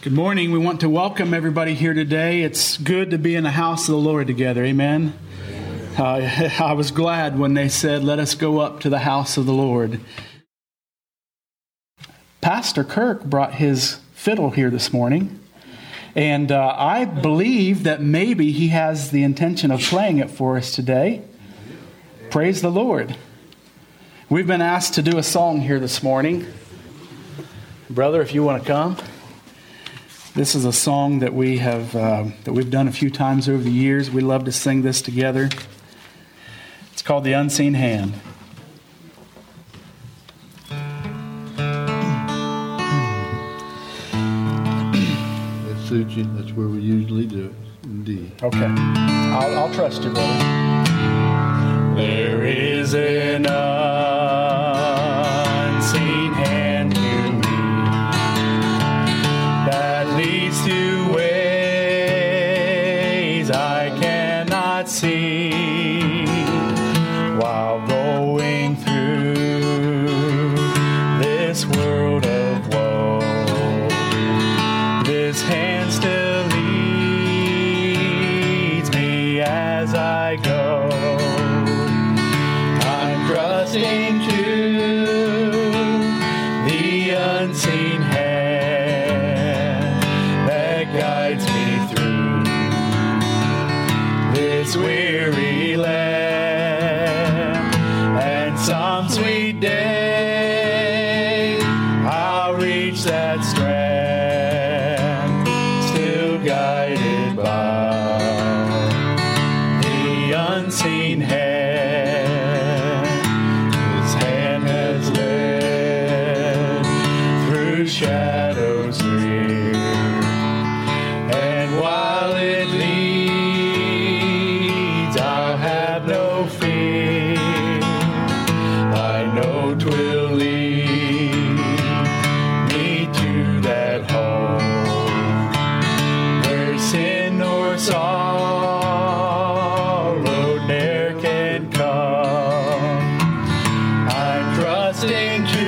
Good morning. We want to welcome everybody here today. It's good to be in the house of the Lord together. Amen. I was glad when they said, let us go up to the house of the Lord. Pastor Kirk brought his fiddle here this morning, and I believe that maybe he has the intention of playing it for us today. Praise the Lord. We've been asked to do a song here this morning. Brother, if you want to come. This is a song that we've done a few times over the years. We love to sing this together. It's called The Unseen Hand. That suits you. That's where we usually do it. Indeed. Okay. I'll trust you, brother. There is an unseen hand to me that leads to ways I cannot see while going through this world of woe. This hand still leads me as I go. I'm trusting to the unseen hand that guides me through this weary land. And some sweet day I'll reach that strand, still guided by the unseen hand. His hand has led through shadows near, and while it leads, I'll have no fear. I know 'twill lead me to that home where sin nor sorrow ne'er can come. I'm trusting to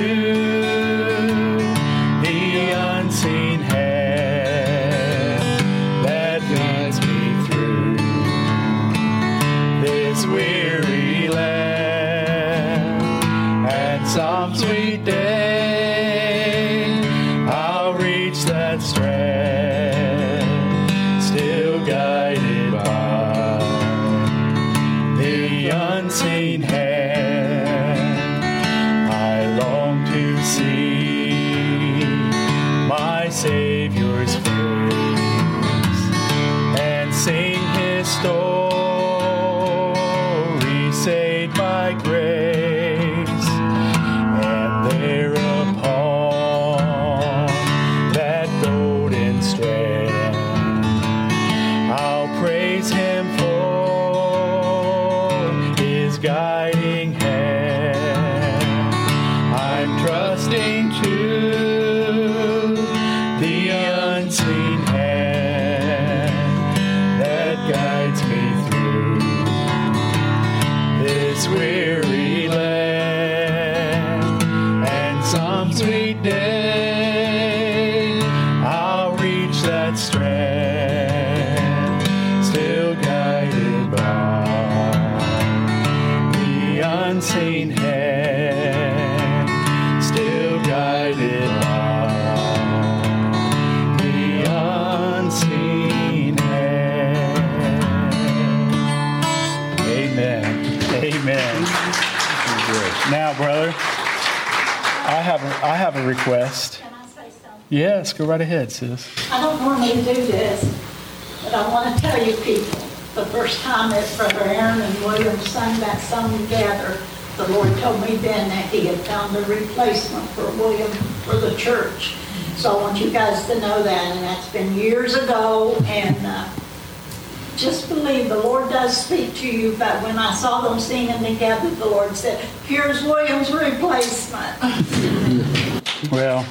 the unseen hand that guides me through this weary land. And some sweet day I'll reach that strand, still guided by the unseen hand. I long to see my Savior's face and sing His story, saved by grace. And there upon that golden strand, I'll praise Him for His guiding hand. I'm trusting to the unseen hand that guides me through this weary land. And some sweet day I'll reach that strand, still guided by the unseen hand, still guided by the unseen hand. Amen. Amen. Now, brother, I have a request. Can I say something? Yes, go right ahead, sis. I don't normally do this, but I want to tell you people, the first time that Brother Aaron and William sang that song together, the Lord told me then that He had found a replacement for William for the church. So I want you guys to know that, and that's been years ago, and just believe the Lord does speak to you. But when I saw them singing together, the Lord said, here's William's replacement. Well,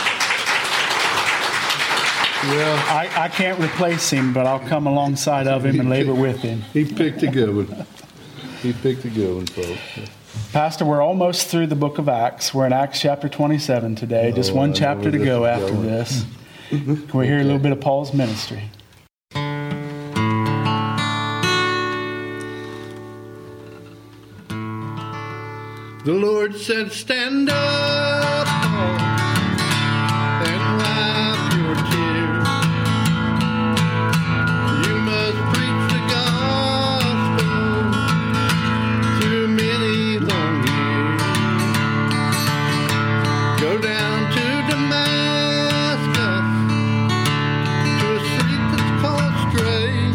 I can't replace him, but I'll come alongside of him and labor with him. He picked a good one. He picked a good one, folks. Pastor, we're almost through the book of Acts. We're in Acts chapter 27 today. Just one chapter to go after this. Can we hear a little bit of Paul's ministry? The Lord said, stand up, Paul, and wipe your tears. You must preach the gospel through many long years. Go down to Damascus, to a street that's called Straight.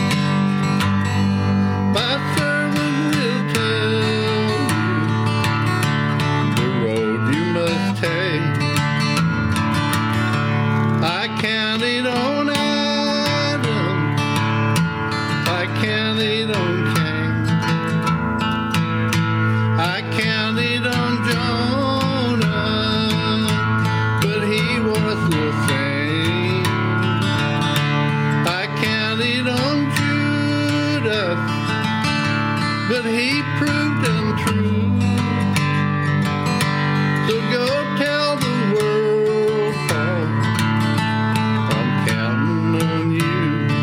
My servant will tell the road you must take. I counted on Adam, I counted on Cain, I counted on Jonah, but he was the same. I counted on Judas, but he proved untrue. So go tell the world, Paul, I'm counting on you.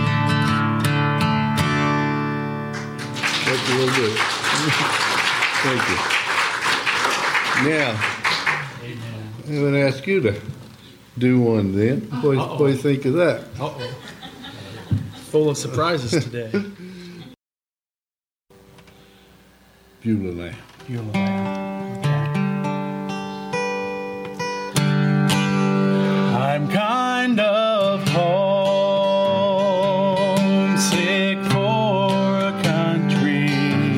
That's a little bit. Thank you. Now, I'm going to ask you to do one then. What do you think of that? Full of surprises today. Beulah Lamb. Beulah Lamb. I'm kind of homesick for a country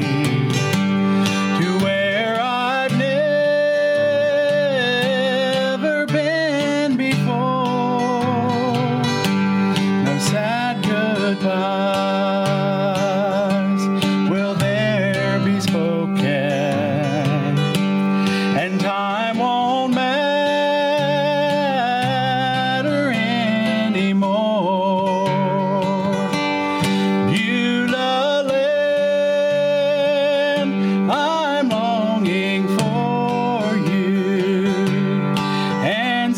to where I've never been before. No sad goodbyes will there be spoken, and time won't matter anymore. Beulah Land, I'm longing for you, and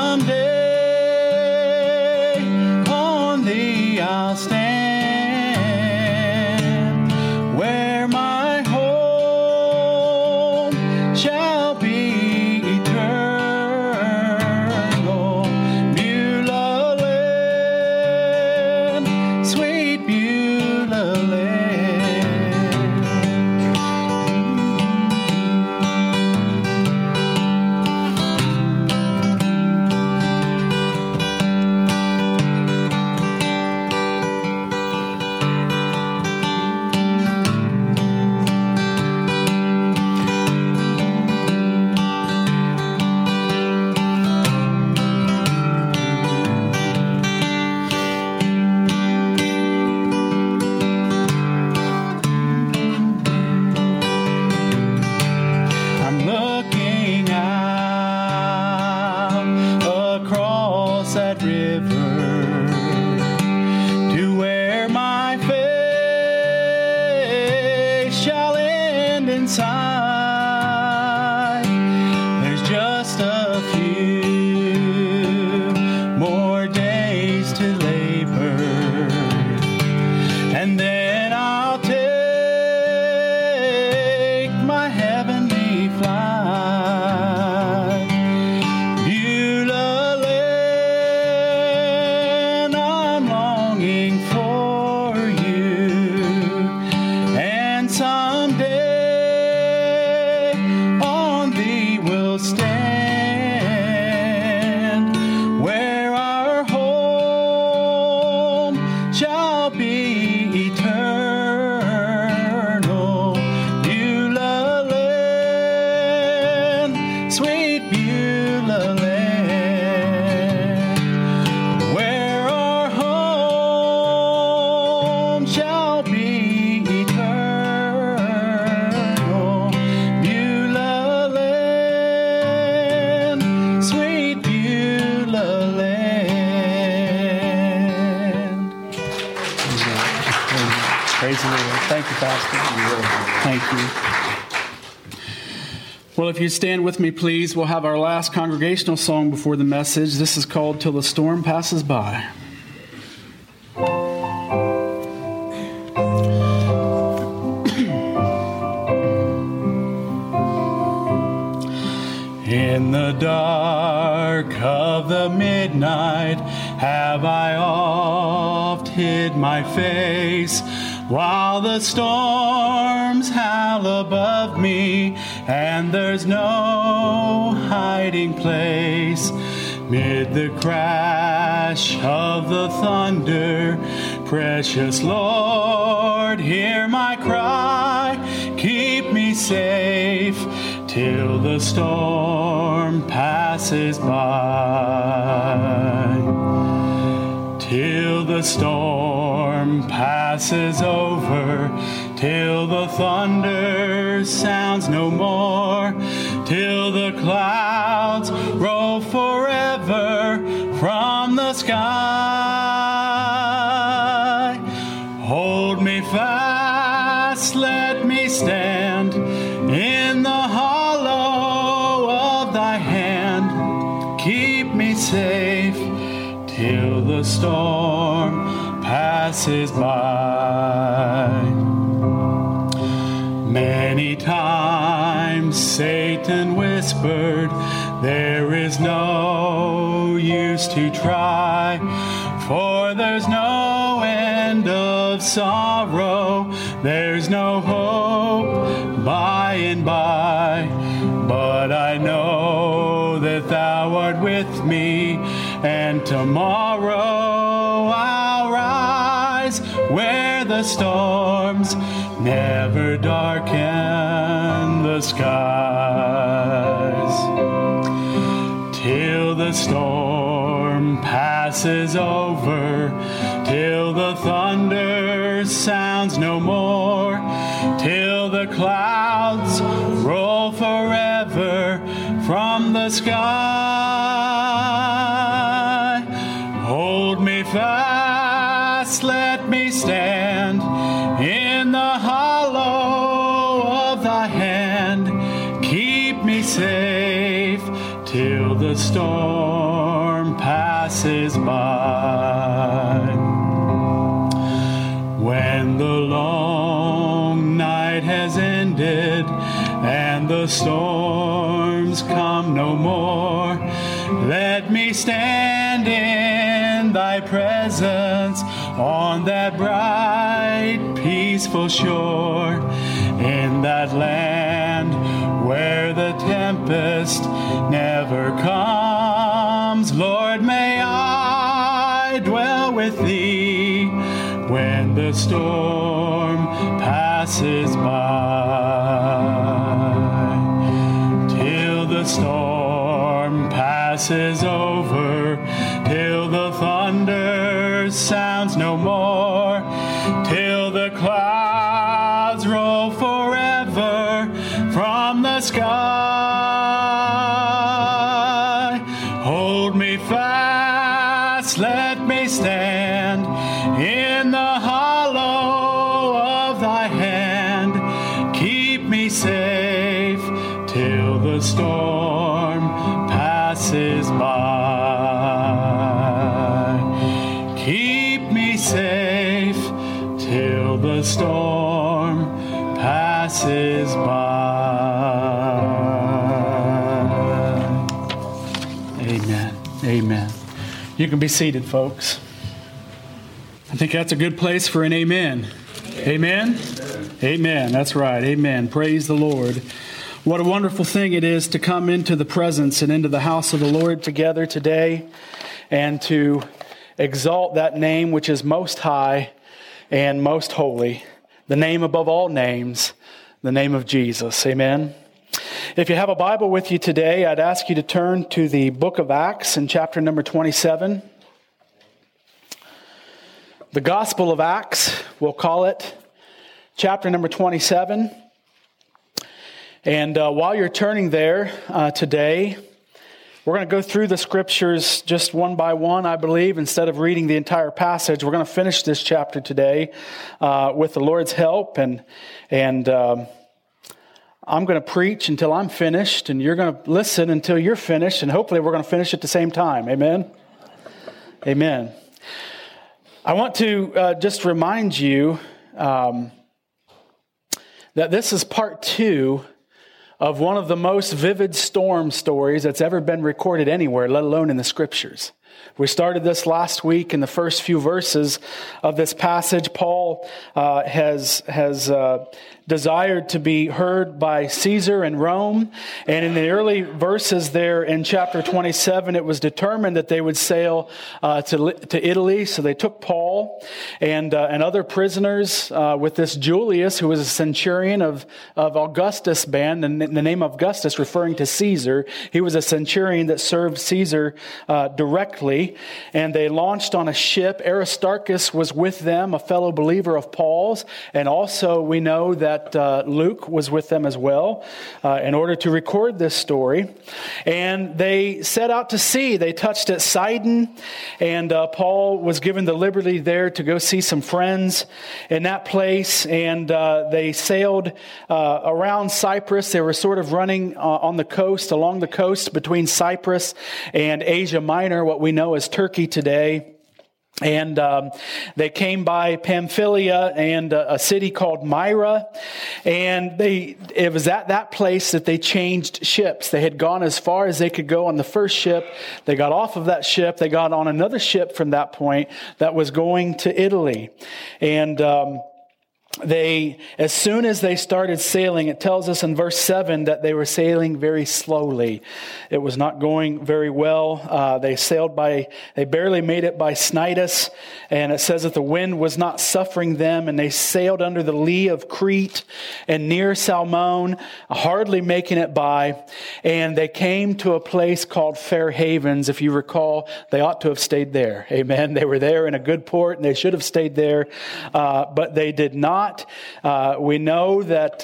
someday on thee I'll stand, where my home shall be eternal. Beulah Land, sweet Beulah Land. I'm looking out across that river to where my faith shall end inside. There's just a few more days to labor, and then I'll take my heavenly flight. Beulah Land, I'm longing for you, and someday on thee we'll stand, where our home shall be eternal. Beulah Land, sweet Beulah Land, where our home shall be eternal. Beulah Land, sweet Beulah Land. Praise the Lord. Thank you, Pastor. Thank you. Well, if you stand with me, please, we'll have our last congregational song before the message. This is called Till the Storm Passes By. In the dark of the midnight have I oft hid my face, while the storms howl above me, and there's no hiding place. Mid the crash of the thunder, precious Lord, hear my cry, keep me safe till the storm passes by. Till the storm passes over, till the thunder sounds no more, till the clouds roll forever from the sky. Hold me fast, let me stand in the hollow of thy hand. Keep me safe till the storm passes by. Many times Satan whispered, there is no use to try, for there's no end of sorrow, there's no hope by and by. But I know that thou art with me, and tomorrow I'll rise where the storms never darken the skies. Till the storm passes over, till the thunder sounds no more, till the clouds roll forever from the sky. Hold me fast, let me stand in the hollow of thy hand. Keep me safe till the storm passes by. When the long night has ended and the storms come no more, let me stand in thy presence on that bright, peaceful shore, in that land where the tempest never comes. Lord, may I dwell with thee when the storm passes by. Till the storm passes over, till the thunder sounds no more, till the clouds roll forever from the sky. Hold me fast, let me stand in the hollow of thy hand. Keep me safe till the storm passes by. Keep me safe till the storm passes by. Amen. Amen. You can be seated, folks. I think that's a good place for an amen. Amen? Amen. That's right. Amen. Praise the Lord. What a wonderful thing it is to come into the presence and into the house of the Lord together today and to exalt that name which is most high and most holy, the name above all names, the name of Jesus. Amen. If you have a Bible with you today, I'd ask you to turn to the book of Acts in chapter number 27. The Gospel of Acts, we'll call it, chapter number 27. And while you're turning there today, we're going to go through the scriptures just one by one, I believe, instead of reading the entire passage. We're going to finish this chapter today with the Lord's help. And I'm going to preach until I'm finished, and you're going to listen until you're finished, and hopefully we're going to finish at the same time. Amen? Amen. I want to just remind you that this is part 2 of one of the most vivid storm stories that's ever been recorded anywhere, let alone in the Scriptures. We started this last week in the first few verses of this passage. Paul has desired to be heard by Caesar in Rome. And in the early verses there in chapter 27, it was determined that they would sail to Italy. So they took Paul and other prisoners with this Julius, who was a centurion of Augustus' band, and the name of Augustus referring to Caesar. He was a centurion that served Caesar directly. And they launched on a ship. Aristarchus was with them, a fellow believer of Paul's. And also we know that Luke was with them as well in order to record this story. And they set out to sea. They touched at Sidon, and Paul was given the liberty there to go see some friends in that place. And they sailed around Cyprus. They were sort of running on the coast, along the coast between Cyprus and Asia Minor, what we know as Turkey today. And they came by Pamphylia and a city called Myra. And it was at that place that they changed ships. They had gone as far as they could go on the first ship. They got off of that ship. They got on another ship from that point that was going to Italy. And as soon as they started sailing, it tells us in verse 7 that they were sailing very slowly. It was not going very well. They barely made it by Cnidus, and it says that the wind was not suffering them, and they sailed under the lee of Crete and near Salmone, hardly making it by, and they came to a place called Fair Havens. If you recall, they ought to have stayed there. Amen. They were there in a good port, and they should have stayed there, but they did not. We know that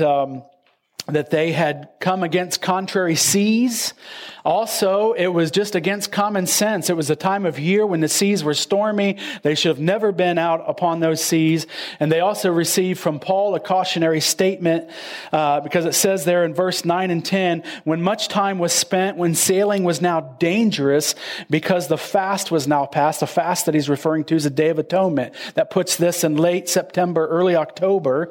they had come against contrary seas. Also, it was just against common sense. It was a time of year when the seas were stormy. They should have never been out upon those seas. And they also received from Paul a cautionary statement because it says there in verse 9 and 10, when much time was spent, when sailing was now dangerous because the fast was now past. The fast that he's referring to is the Day of Atonement. That puts this in late September, early October.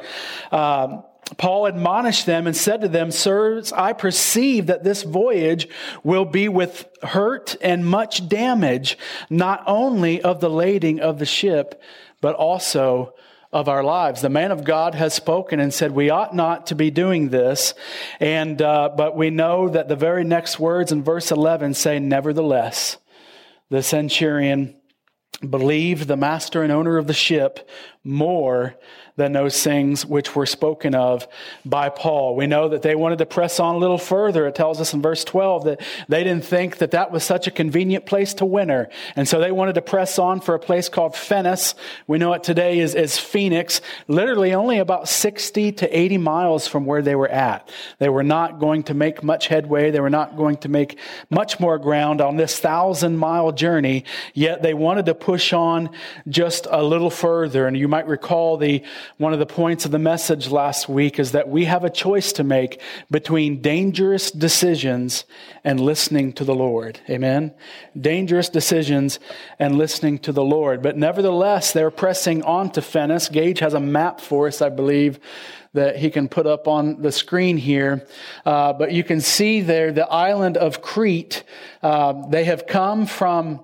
Paul admonished them and said to them, "Sirs, I perceive that this voyage will be with hurt and much damage, not only of the lading of the ship, but also of our lives." The man of God has spoken and said we ought not to be doing this. And but we know that the very next words in verse 11 say, "Nevertheless, the centurion believed the master and owner of the ship more than those things which were spoken of by Paul." We know that they wanted to press on a little further. It tells us in verse 12 that they didn't think that that was such a convenient place to winter. And so they wanted to press on for a place called Phoenix. We know it today as Phoenix, literally only about 60 to 80 miles from where they were at. They were not going to make much headway. They were not going to make much more ground on this 1,000-mile journey, yet they wanted to push on just a little further. And you might recall one of the points of the message last week is that we have a choice to make between dangerous decisions and listening to the Lord. Amen? Dangerous decisions and listening to the Lord. But nevertheless, they're pressing on to Phoenix. Gage has a map for us, I believe, that he can put up on the screen here. But you can see there the island of Crete. They have come from,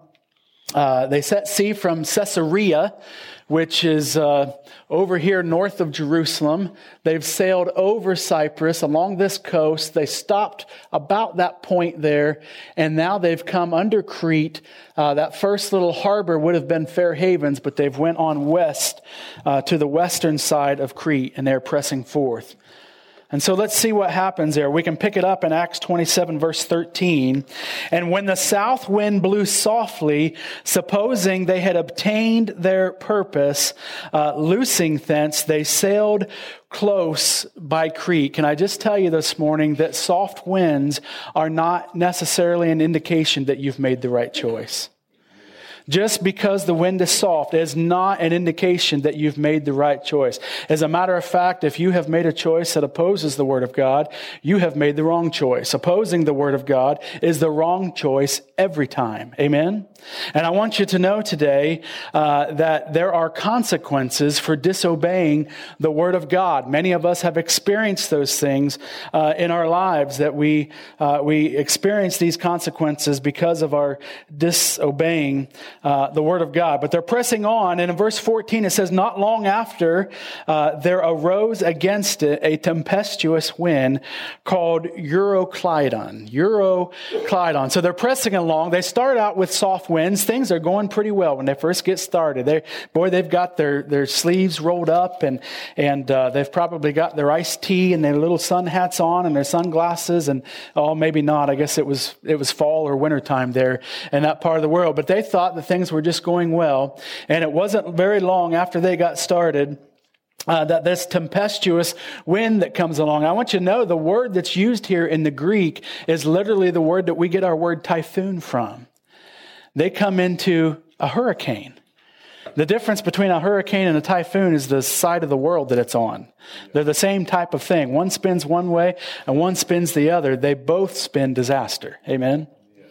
they set sea from Caesarea, which is over here north of Jerusalem. They've sailed over Cyprus along this coast. They stopped about that point there, and now they've come under Crete. That first little harbor would have been Fair Havens, but they've went on west to the western side of Crete, and they're pressing forth. And so let's see what happens there. We can pick it up in Acts 27, verse 13. "And when the south wind blew softly, supposing they had obtained their purpose, loosing thence, they sailed close by Crete." Can I just tell you this morning that soft winds are not necessarily an indication that you've made the right choice? just because the wind is soft is not an indication that you've made the right choice. As a matter of fact, if you have made a choice that opposes the Word of God, you have made the wrong choice. Opposing the Word of God is the wrong choice every time. Amen? And I want you to know today that there are consequences for disobeying the Word of God. Many of us have experienced those things in our lives, that we experience these consequences because of our disobeying the Word of God. But they're pressing on, and in verse 14 it says, not long after there arose against it a tempestuous wind called Euroclydon. Euroclydon. So they're pressing along. They start out with soft winds. Things are going pretty well when they first get started. They've got their sleeves rolled up, and they've probably got their iced tea and their little sun hats on and their sunglasses, and maybe not. I guess it was fall or winter time there in that part of the world. But they thought that things were just going well, and it wasn't very long after they got started that this tempestuous wind that comes along. I want you to know the word that's used here in the Greek is literally the word that we get our word typhoon from. They come into a hurricane. The difference between a hurricane and a typhoon is the side of the world that it's on. They're the same type of thing. One spins one way and one spins the other. They both spin disaster. Amen?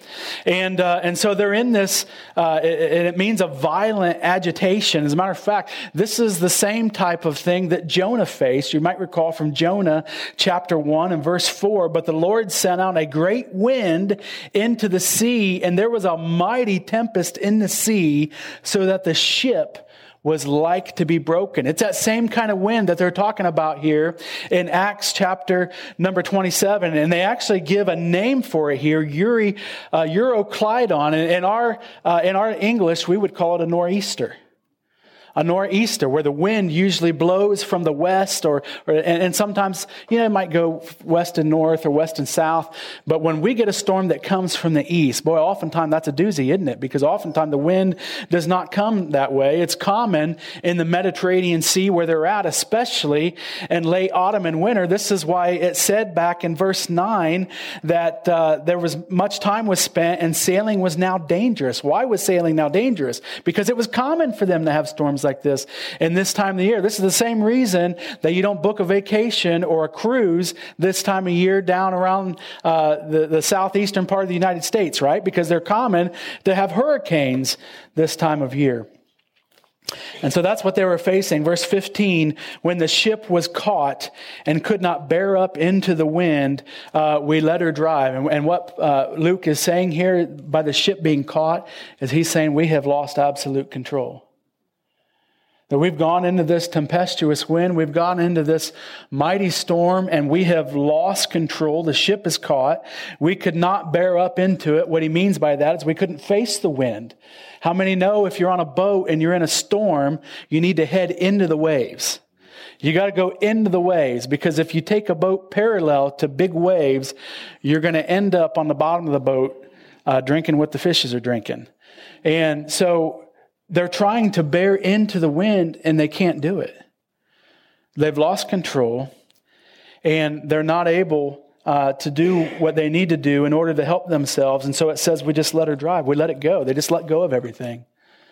And so they're in this, and it means a violent agitation. As a matter of fact, this is the same type of thing that Jonah faced. You might recall from Jonah chapter 1 and verse 4, but the Lord sent out a great wind into the sea, and there was a mighty tempest in the sea, so that the ship was like to be broken. It's that same kind of wind that they're talking about here in Acts chapter number 27. And they actually give a name for it here, Euroclydon. And in our English, we would call it a nor'easter. A nor'easter, where the wind usually blows from the west, and sometimes, it might go west and north or west and south. But when we get a storm that comes from the east, boy, oftentimes that's a doozy, isn't it? Because oftentimes the wind does not come that way. It's common in the Mediterranean Sea where they're at, especially in late autumn and winter. This is why it said back in verse 9 that there was much time was spent and sailing was now dangerous. Why was sailing now dangerous? Because it was common for them to have storms like this in this time of the year. This is the same reason that you don't book a vacation or a cruise this time of year down around the southeastern part of the United States, right? Because they're common to have hurricanes this time of year. And so that's what they were facing. Verse 15, when the ship was caught and could not bear up into the wind, we let her drive. And what Luke is saying here by the ship being caught is he's saying we have lost absolute control. That we've gone into this tempestuous wind, we've gone into this mighty storm, and we have lost control. The ship is caught. We could not bear up into it. What he means by that is we couldn't face the wind. How many know if you're on a boat and you're in a storm, you need to head into the waves? You got to go into the waves, because if you take a boat parallel to big waves, you're going to end up on the bottom of the boat drinking what the fishes are drinking. And so they're trying to bear into the wind, and they can't do it. They've lost control, and they're not able to do what they need to do in order to help themselves. And so it says we just let her drive. We let it go. They just let go of everything.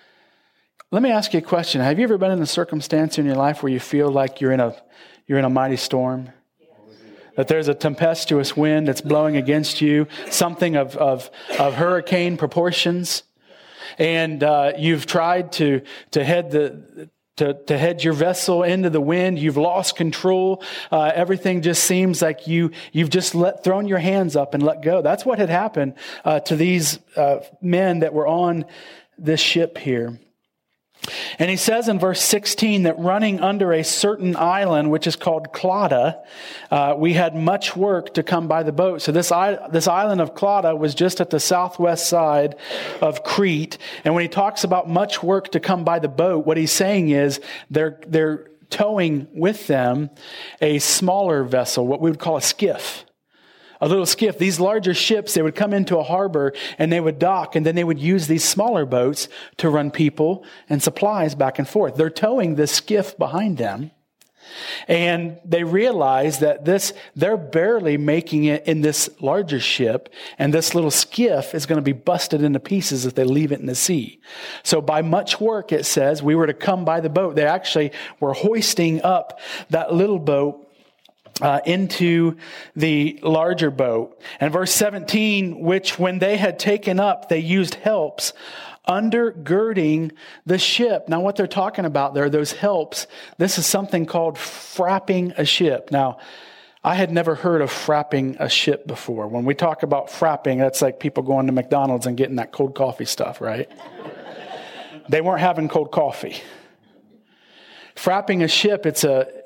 Let me ask you a question. Have you ever been in a circumstance in your life where you feel like you're in a mighty storm? That there's a tempestuous wind that's blowing against you, something of hurricane proportions? And you've tried to head your vessel into the wind. You've lost control. Everything just seems like you've just thrown your hands up and let go. That's what had happened to these men that were on this ship here. And he says in verse 16 that running under a certain island, which is called Clauda, we had much work to come by the boat. So this island of Clauda was just at the southwest side of Crete. And when he talks about much work to come by the boat, what he's saying is they're towing with them a smaller vessel, what we would call a skiff. A little skiff. These larger ships, they would come into a harbor and they would dock, and then they would use these smaller boats to run people and supplies back and forth. They're towing this skiff behind them. And they realize that they're barely making it in this larger ship, and this little skiff is going to be busted into pieces if they leave it in the sea. So by much work, it says, we were to come by the boat. They actually were hoisting up that little boat into the larger boat. And verse 17, which when they had taken up, they used helps undergirding the ship. Now, what they're talking about there, those helps, this is something called frapping a ship. Now, I had never heard of frapping a ship before. When we talk about frapping, that's like people going to McDonald's and getting that cold coffee stuff, right? They weren't having cold coffee. Frapping a ship, it's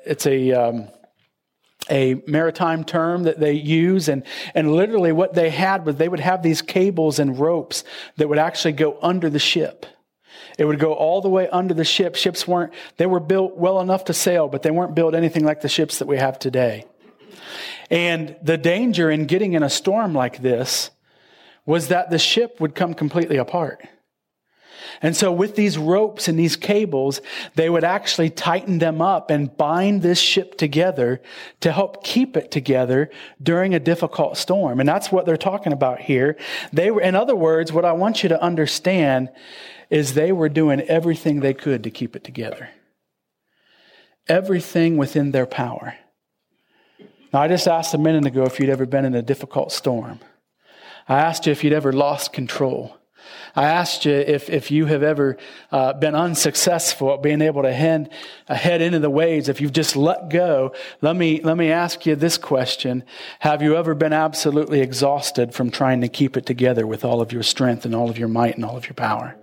a maritime term that they use, and literally what they had was they would have these cables and ropes that would actually go under the ship. It would go all the way under the ship. Ships they were built well enough to sail, but they weren't built anything like the ships that we have today. And the danger in getting in a storm like this was that the ship would come completely apart. And so with these ropes and these cables, they would actually tighten them up and bind this ship together to help keep it together during a difficult storm. And that's what they're talking about here. In other words, what I want you to understand is they were doing everything they could to keep it together. Everything within their power. Now, I just asked a minute ago if you'd ever been in a difficult storm. I asked you if you'd ever lost control. I asked you if you have ever been unsuccessful at being able to head into the waves, if you've just let go. Let me ask you this question. Have you ever been absolutely exhausted from trying to keep it together with all of your strength and all of your might and all of your power?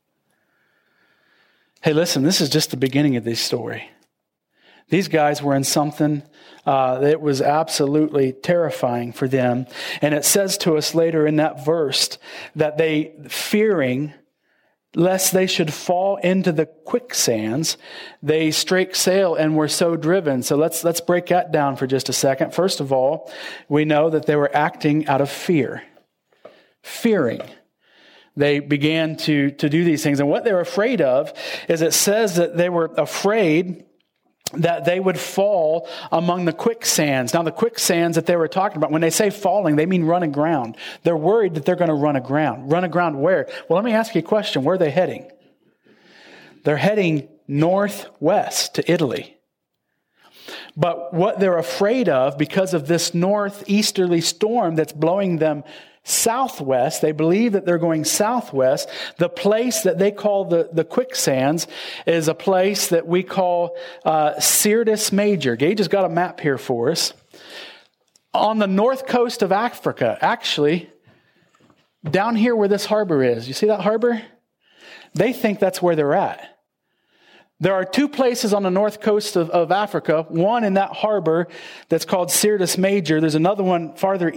Hey, listen, this is just the beginning of this story. These guys were in something that was absolutely terrifying for them. And it says to us later in that verse that they, fearing lest they should fall into the quicksands, they strake sail and were so driven. So let's break that down for just a second. First of all, we know that they were acting out of fear. Fearing. They began to do these things. And what they're afraid of is it says that they were afraid that they would fall among the quicksands. Now, the quicksands that they were talking about, when they say falling, they mean run aground. They're worried that they're going to run aground. Run aground where? Well, let me ask you a question. Where are they heading? They're heading northwest to Italy. But what they're afraid of, because of this northeasterly storm that's blowing them southwest, they believe that they're going southwest. The place that they call the quicksands is a place that we call Syrtis Major. Gage has got a map here for us. On the north coast of Africa, actually, down here where this harbor is, you see that harbor? They think that's where they're at. There are two places on the north coast of Africa, one in that harbor that's called Syrtis Major. There's another one farther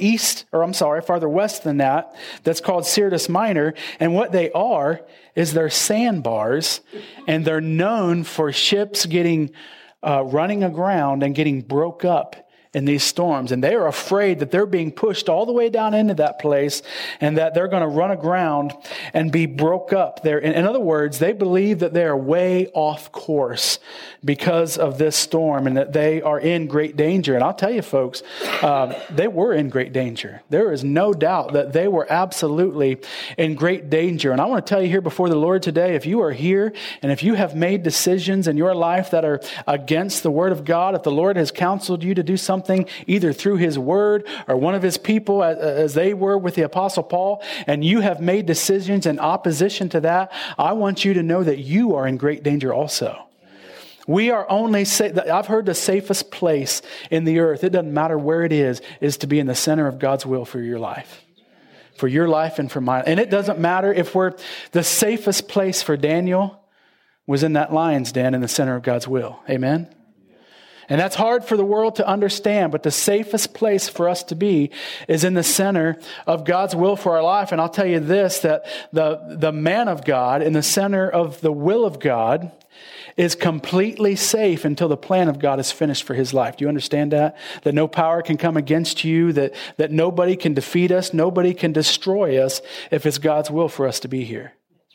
west than that, that's called Syrtis Minor. And what they are is they're sandbars, and they're known for ships getting running aground and getting broke up in these storms. And they are afraid that they're being pushed all the way down into that place and that they're going to run aground and be broke up there. In other words, they believe that they are way off course because of this storm and that they are in great danger. And I'll tell you, folks, they were in great danger. There is no doubt that they were absolutely in great danger. And I want to tell you here before the Lord today, if you are here and if you have made decisions in your life that are against the Word of God, if the Lord has counseled you to do something either through His Word or one of His people, as they were with the Apostle Paul, and you have made decisions in opposition to that, I want you to know that you are in great danger also. We are I've heard the safest place in the earth, it doesn't matter where it is to be in the center of God's will for your life. For your life and for mine. And it doesn't matter if the safest place for Daniel was in that lion's den in the center of God's will. Amen? And that's hard for the world to understand, but the safest place for us to be is in the center of God's will for our life. And I'll tell you this, that the man of God in the center of the will of God is completely safe until the plan of God is finished for his life. Do you understand that? That no power can come against you, that nobody can defeat us, nobody can destroy us if it's God's will for us to be here.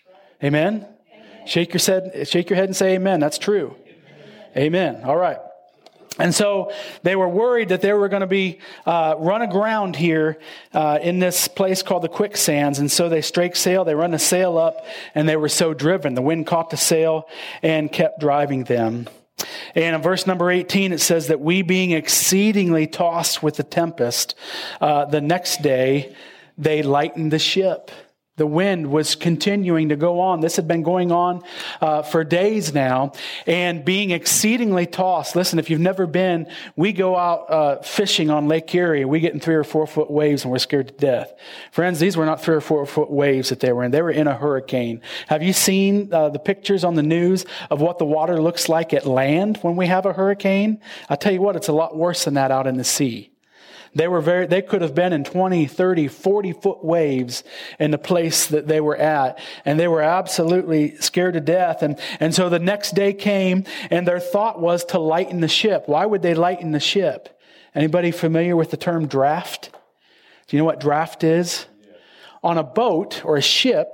Amen? Shake your head and say amen. That's true. Amen. All right. And so they were worried that they were going to be run aground here in this place called the quicksands. And so they strake sail, they run the sail up, and they were so driven. The wind caught the sail and kept driving them. And in verse number 18, it says that we being exceedingly tossed with the tempest, the next day they lightened the ship. The wind was continuing to go on. This had been going on for days now. And being exceedingly tossed. Listen, if you've never been, we go out fishing on Lake Erie. We get in 3 or 4 foot waves and we're scared to death. Friends, these were not 3 or 4 foot waves that they were in. They were in a hurricane. Have you seen the pictures on the news of what the water looks like at land when we have a hurricane? I'll tell you what, it's a lot worse than that out in the sea. They could have been in 20, 30, 40 foot waves in the place that they were at. And they were absolutely scared to death. And so the next day came and their thought was to lighten the ship. Why would they lighten the ship? Anybody familiar with the term draft? Do you know what draft is? Yeah. On a boat or a ship,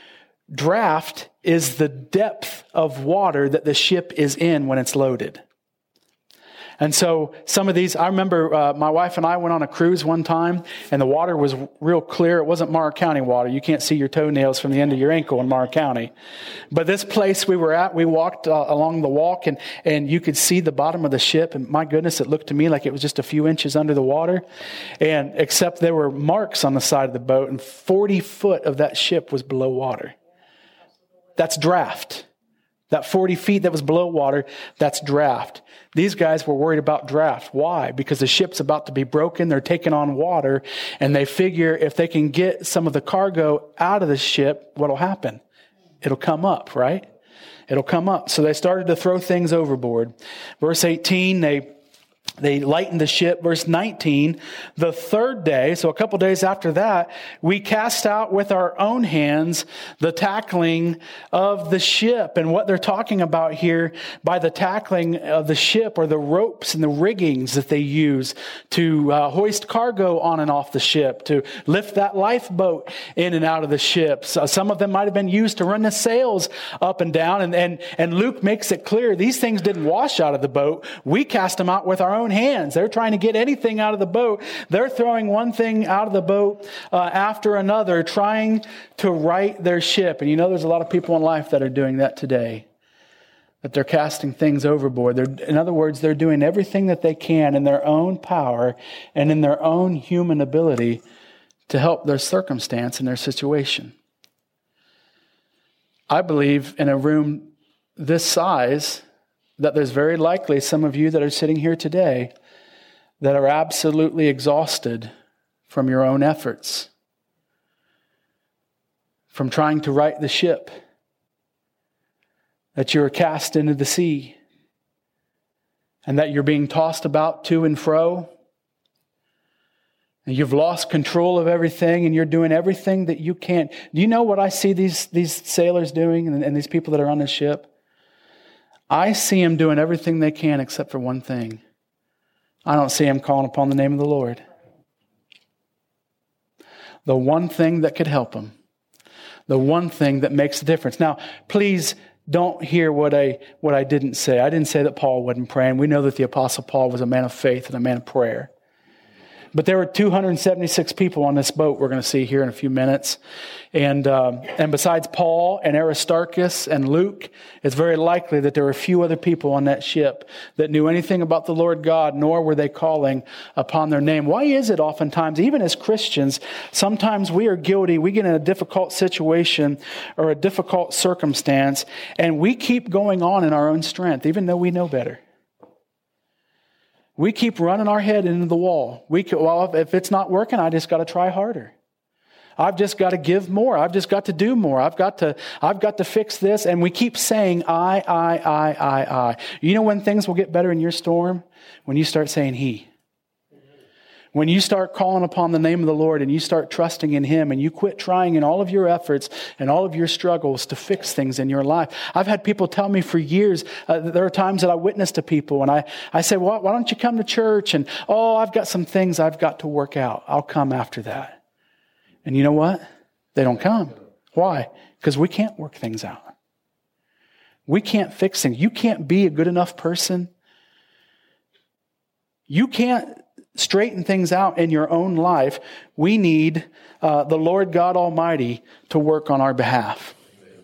draft is the depth of water that the ship is in when it's loaded. And so some of these, I remember my wife and I went on a cruise one time and the water was real clear. It wasn't Morrow County water. You can't see your toenails from the end of your ankle in Morrow County. But this place we were at, we walked along the walk and you could see the bottom of the ship. And my goodness, it looked to me like it was just a few inches under the water. And except there were marks on the side of the boat and 40 foot of that ship was below water. That's draft. That 40 feet that was below water, that's draft. These guys were worried about draft. Why? Because the ship's about to be broken. They're taking on water. And they figure if they can get some of the cargo out of the ship, what'll happen? It'll come up, right? It'll come up. So they started to throw things overboard. Verse 18, they lightened the ship. Verse 19, the third day, so a couple days after that, we cast out with our own hands the tackling of the ship. And what they're talking about here by the tackling of the ship are the ropes and the riggings that they use to hoist cargo on and off the ship, to lift that lifeboat in and out of the ship. So some of them might have been used to run the sails up and down. And Luke makes it clear these things didn't wash out of the boat. We cast them out with our own hands. They're trying to get anything out of the boat. They're throwing one thing out of the boat after another, trying to right their ship. And you know, there's a lot of people in life that are doing that today, that they're casting things overboard. In other words, they're doing everything that they can in their own power and in their own human ability to help their circumstance and their situation. I believe in a room this size that there's very likely some of you that are sitting here today that are absolutely exhausted from your own efforts, from trying to right the ship, that you are cast into the sea, and that you're being tossed about to and fro, and you've lost control of everything, and you're doing everything that you can. Do you know what I see these sailors doing and these people that are on this ship? I see them doing everything they can except for one thing. I don't see them calling upon the name of the Lord. The one thing that could help them. The one thing that makes a difference. Now, please don't hear what I didn't say. I didn't say that Paul wasn't praying. We know that the Apostle Paul was a man of faith and a man of prayer. But there were 276 people on this boat we're going to see here in a few minutes. And besides Paul and Aristarchus and Luke, it's very likely that there were a few other people on that ship that knew anything about the Lord God, nor were they calling upon their name. Why is it oftentimes, even as Christians, sometimes we are guilty, we get in a difficult situation or a difficult circumstance, and we keep going on in our own strength, even though we know better. We keep running our head into the wall. If it's not working, I just got to try harder. I've just got to give more. I've just got to do more. I've got to fix this. And we keep saying, I. You know when things will get better in your storm? When you start saying he. When you start calling upon the name of the Lord and you start trusting in Him and you quit trying in all of your efforts and all of your struggles to fix things in your life. I've had people tell me for years, there are times that I witness to people and I say, well, why don't you come to church? And, I've got some things I've got to work out. I'll come after that. And you know what? They don't come. Why? Because we can't work things out. We can't fix things. You can't be a good enough person you can't straighten things out in your own life. We need the Lord God Almighty to work on our behalf.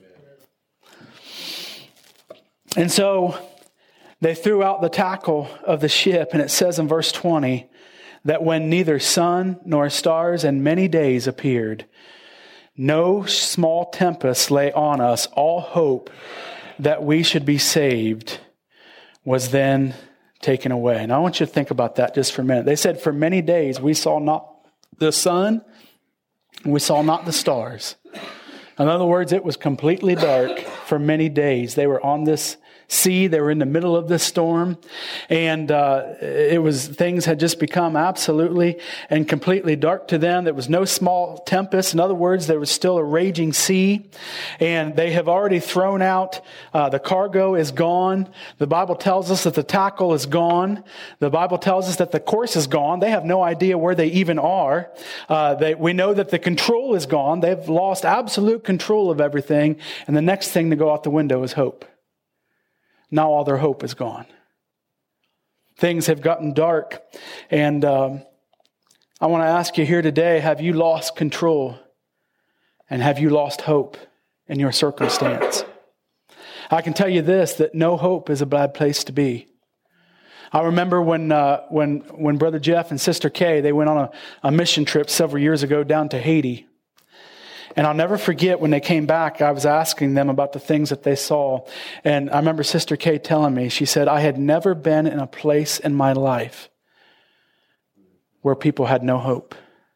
And so they threw out the tackle of the ship, and it says in verse 20 that when neither sun nor stars and many days appeared, no small tempest lay on us, all hope that we should be saved was then taken away. Now I want you to think about that just for a minute. They said for many days we saw not the sun, and we saw not the stars. In other words, it was completely dark for many days. They were on this sea. They were in the middle of this storm, and things had just become absolutely and completely dark to them. There was no small tempest. In other words, there was still a raging sea, and they have already thrown out. The cargo is gone. The Bible tells us that the tackle is gone. The Bible tells us that the course is gone. They have no idea where they even are. We know that the control is gone. They've lost absolute control of everything, and the next thing to go out the window is hope. Now all their hope is gone. Things have gotten dark. And I want to ask you here today, have you lost control? And have you lost hope in your circumstance? I can tell you this, that no hope is a bad place to be. I remember when Brother Jeff and Sister Kay, they went on a mission trip several years ago down to Haiti. And I'll never forget when they came back, I was asking them about the things that they saw. And I remember Sister Kay telling me, she said, I had never been in a place in my life where people had no hope.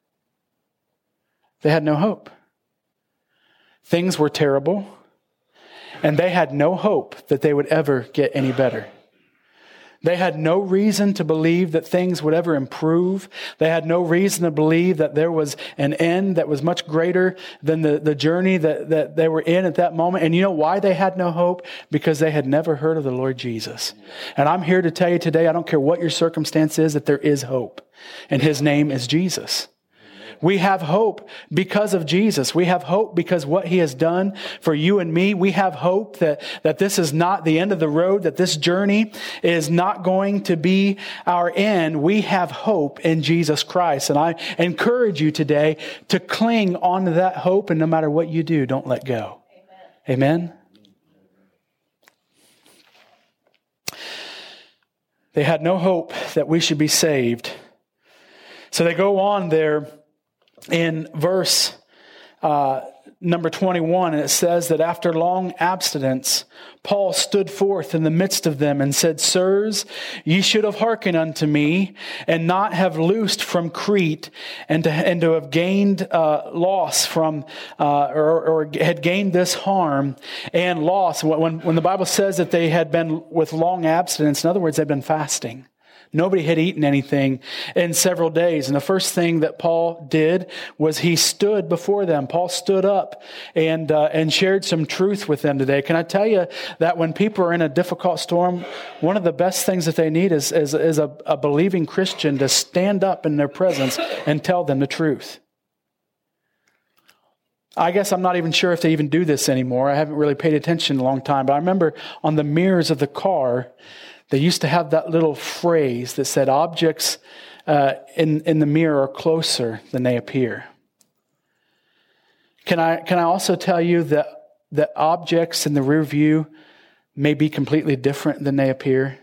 They had no hope. Things were terrible, and they had no hope that they would ever get any better. They had no reason to believe that things would ever improve. They had no reason to believe that there was an end that was much greater than the journey that they were in at that moment. And you know why they had no hope? Because they had never heard of the Lord Jesus. And I'm here to tell you today, I don't care what your circumstance is, that there is hope. And His name is Jesus. We have hope because of Jesus. We have hope because what He has done for you and me. We have hope that this is not the end of the road, that this journey is not going to be our end. We have hope in Jesus Christ. And I encourage you today to cling on to that hope, and no matter what you do, don't let go. Amen? They had no hope that we should be saved. So they go on there in verse number 21, and it says that after long abstinence, Paul stood forth in the midst of them and said, Sirs, ye should have hearkened unto me, and not have loosed from Crete, and to have gained loss from, or had gained this harm and loss. When the Bible says that they had been with long abstinence, in other words, they'd been fasting. Nobody had eaten anything in several days. And the first thing that Paul did was he stood before them. Paul stood up and shared some truth with them today. Can I tell you that when people are in a difficult storm, one of the best things that they need is a believing Christian to stand up in their presence and tell them the truth. I guess I'm not even sure if they even do this anymore. I haven't really paid attention in a long time. But I remember on the mirrors of the car, they used to have that little phrase that said, objects in the mirror are closer than they appear. Can I also tell you that objects in the rear view may be completely different than they appear?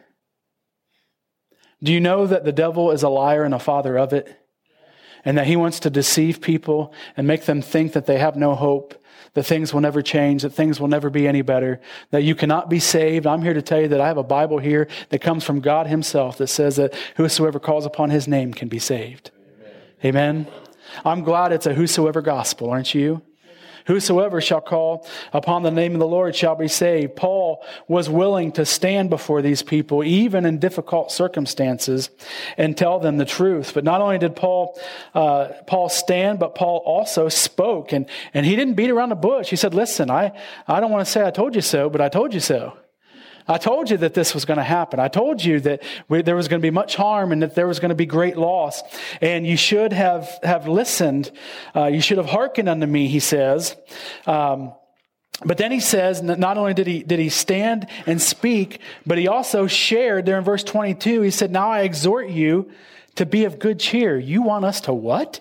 Do you know that the devil is a liar and a father of it? And that he wants to deceive people and make them think that they have no hope, that things will never change, that things will never be any better, that you cannot be saved. I'm here to tell you that I have a Bible here that comes from God Himself that says that whosoever calls upon His name can be saved. Amen. I'm glad it's a whosoever gospel, aren't you? Whosoever shall call upon the name of the Lord shall be saved. Paul was willing to stand before these people, even in difficult circumstances, and tell them the truth. But not only did Paul stand, but Paul also spoke. And he didn't beat around the bush. He said, listen, I don't want to say I told you so, but I told you so. I told you that this was going to happen. I told you that there was going to be much harm and that there was going to be great loss. And you should have listened. You should have hearkened unto me, he says. But then he says, not only did he stand and speak, but he also shared there in verse 22. He said, now I exhort you to be of good cheer. You want us to what?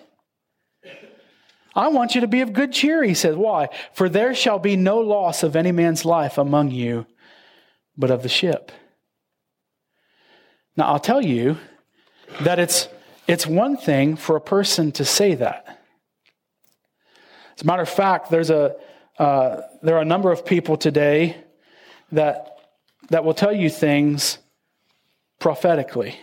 I want you to be of good cheer, he says. Why? For there shall be no loss of any man's life among you, but of the ship. Now, I'll tell you that it's one thing for a person to say that. As a matter of fact, there are a number of people today that will tell you things prophetically.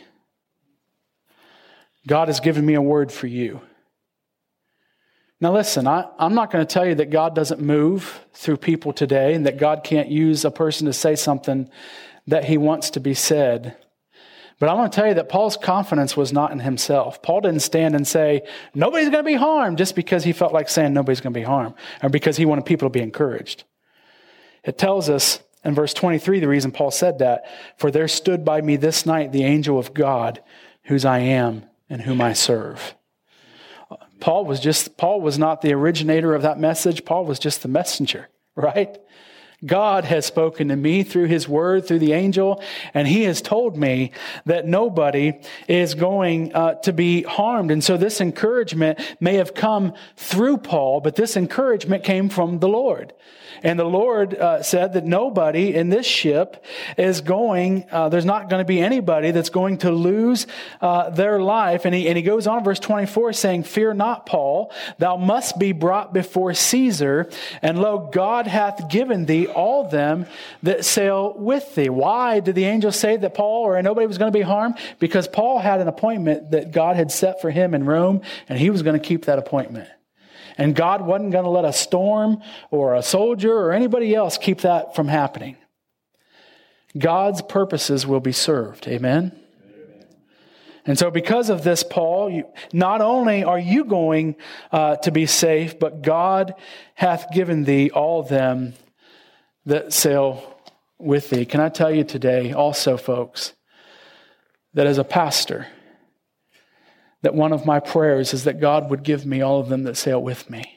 God has given me a word for you. Now listen, I'm not going to tell you that God doesn't move through people today and that God can't use a person to say something that he wants to be said. But I want to tell you that Paul's confidence was not in himself. Paul didn't stand and say, nobody's going to be harmed, just because he felt like saying nobody's going to be harmed, or because he wanted people to be encouraged. It tells us in verse 23 the reason Paul said that, for there stood by me this night the angel of God, whose I am and whom I serve. Paul was not the originator of that message. Paul was just the messenger, right? God has spoken to me through his word, through the angel, and he has told me that nobody is going to be harmed. And so this encouragement may have come through Paul, but this encouragement came from the Lord. And the Lord said that nobody in this ship is there's not going to be anybody that's going to lose their life. And he goes on, verse 24, saying, fear not, Paul, thou must be brought before Caesar, and lo, God hath given thee all them that sail with thee. Why did the angel say that Paul or nobody was going to be harmed? Because Paul had an appointment that God had set for him in Rome, and he was going to keep that appointment. And God wasn't going to let a storm or a soldier or anybody else keep that from happening. God's purposes will be served. Amen? And so because of this, Paul, not only are you going to be safe, but God hath given thee all them that sail with thee. Can I tell you today also, folks, that as a pastor, that one of my prayers is that God would give me all of them that sail with me.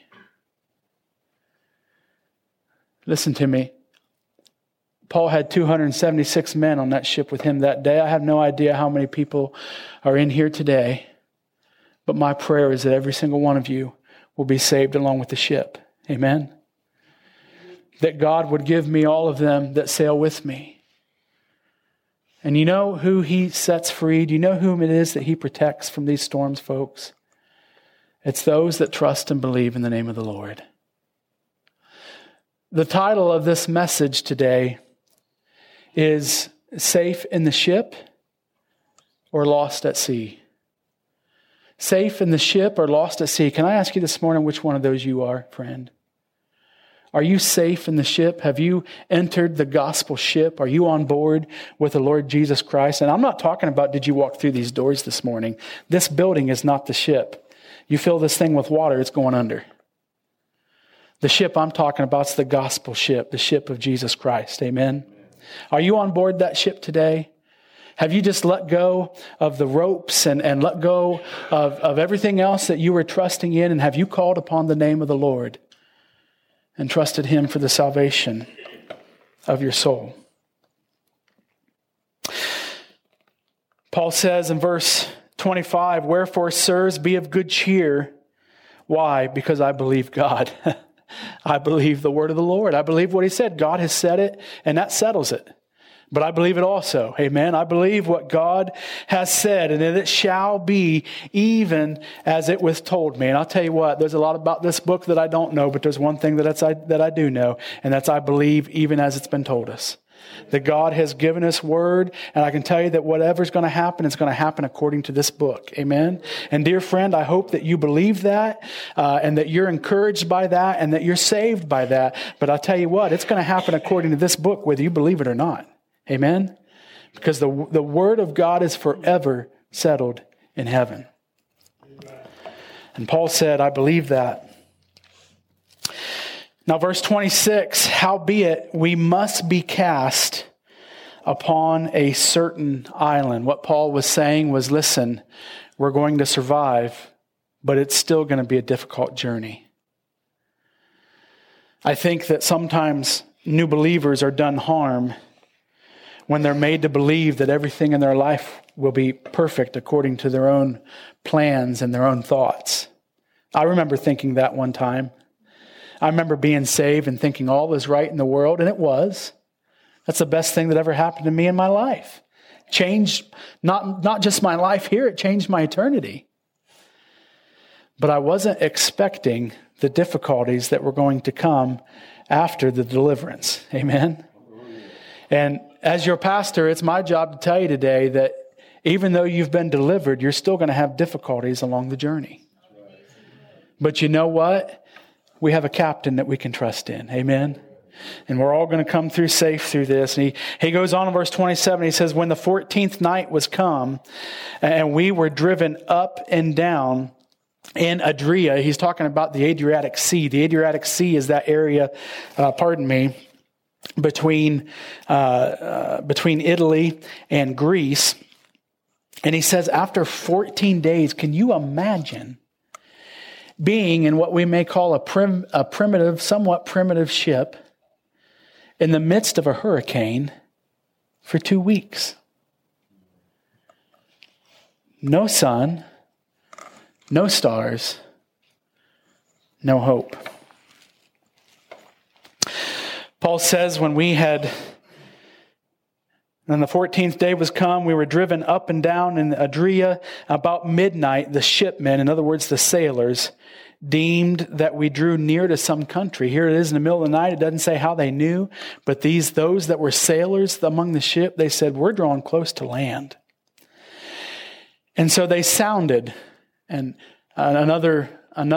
Listen to me. Paul had 276 men on that ship with him that day. I have no idea how many people are in here today, but my prayer is that every single one of you will be saved along with the ship. Amen? That God would give me all of them that sail with me. And you know who he sets free? Do you know whom it is that he protects from these storms, folks? It's those that trust and believe in the name of the Lord. The title of this message today is Safe in the Ship or Lost at Sea. Safe in the ship or lost at sea. Can I ask you this morning which one of those you are, friend? Are you safe in the ship? Have you entered the gospel ship? Are you on board with the Lord Jesus Christ? And I'm not talking about did you walk through these doors this morning. This building is not the ship. You fill this thing with water, it's going under. The ship I'm talking about is the gospel ship, the ship of Jesus Christ. Amen? Are you on board that ship today? Have you just let go of the ropes and let go of everything else that you were trusting in? And have you called upon the name of the Lord and trusted him for the salvation of your soul? Paul says in verse 25, wherefore, sirs, be of good cheer. Why? Because I believe God. I believe the word of the Lord. I believe what he said. God has said it, and that settles it. But I believe it also. Amen. I believe what God has said, and that it shall be even as it was told me. And I'll tell you what, there's a lot about this book that I don't know, but there's one thing that I do know, and that's I believe even as it's been told us. That God has given us word, and I can tell you that whatever's going to happen, it's going to happen according to this book. Amen. And dear friend, I hope that you believe that, and that you're encouraged by that, and that you're saved by that. But I'll tell you what, it's going to happen according to this book, whether you believe it or not. Amen? Because the word of God is forever settled in heaven. And Paul said, I believe that. Now verse 26, howbeit we must be cast upon a certain island. What Paul was saying was, listen, we're going to survive, but it's still going to be a difficult journey. I think that sometimes new believers are done harm when they're made to believe that everything in their life will be perfect according to their own plans and their own thoughts. I remember thinking that one time. I remember being saved and thinking all was right in the world, and it was. That's the best thing that ever happened to me in my life. Changed not just my life here, it changed my eternity. But I wasn't expecting the difficulties that were going to come after the deliverance. Amen? And as your pastor, it's my job to tell you today that even though you've been delivered, you're still going to have difficulties along the journey. But you know what? We have a captain that we can trust in. Amen? And we're all going to come through safe through this. And he goes on in verse 27. He says, when the 14th night was come, and we were driven up and down in Adria. He's talking about the Adriatic Sea. The Adriatic Sea is that area, between Italy and Greece. And he says, after 14 days, can you imagine being in what we may call a primitive, somewhat primitive ship in the midst of a hurricane for 2 weeks? No sun, no stars, no hope. Paul says when the 14th day was come, we were driven up and down in Adria. About midnight, the shipmen, in other words, the sailors, deemed that we drew near to some country. Here it is in the middle of the night. It doesn't say how they knew, but those that were sailors among the ship, they said, we're drawing close to land. And so they sounded. And another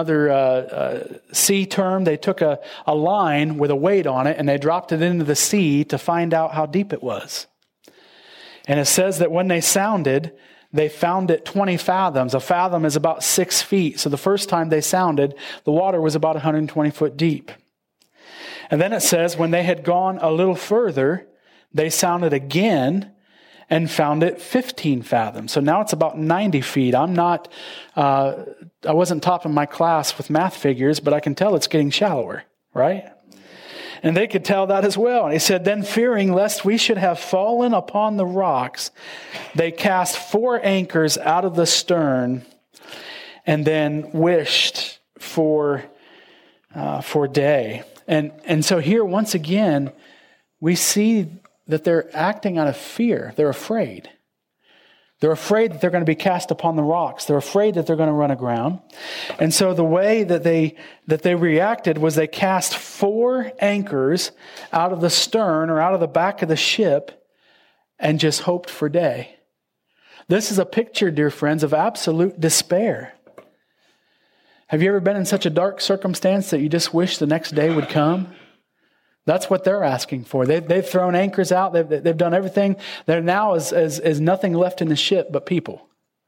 sea term, they took a line with a weight on it and they dropped it into the sea to find out how deep it was. And it says that when they sounded, they found it 20 fathoms. A fathom is about 6 feet. So the first time they sounded, the water was about 120 foot deep. And then it says when they had gone a little further, they sounded again and found it 15 fathoms. So now it's about 90 feet. I wasn't top of my class with math figures, but I can tell it's getting shallower, right? And they could tell that as well. And he said, then fearing lest we should have fallen upon the rocks, they cast 4 anchors out of the stern and then wished for day. And so here, once again, we see that they're acting out of fear. They're afraid. They're afraid that they're going to be cast upon the rocks. They're afraid that they're going to run aground. And so the way that they reacted was they cast 4 anchors out of the stern or out of the back of the ship and just hoped for day. This is a picture, dear friends, of absolute despair. Have you ever been in such a dark circumstance that you just wish the next day would come? That's what they're asking for. They've thrown anchors out. They've done everything. There now is nothing left in the ship but people.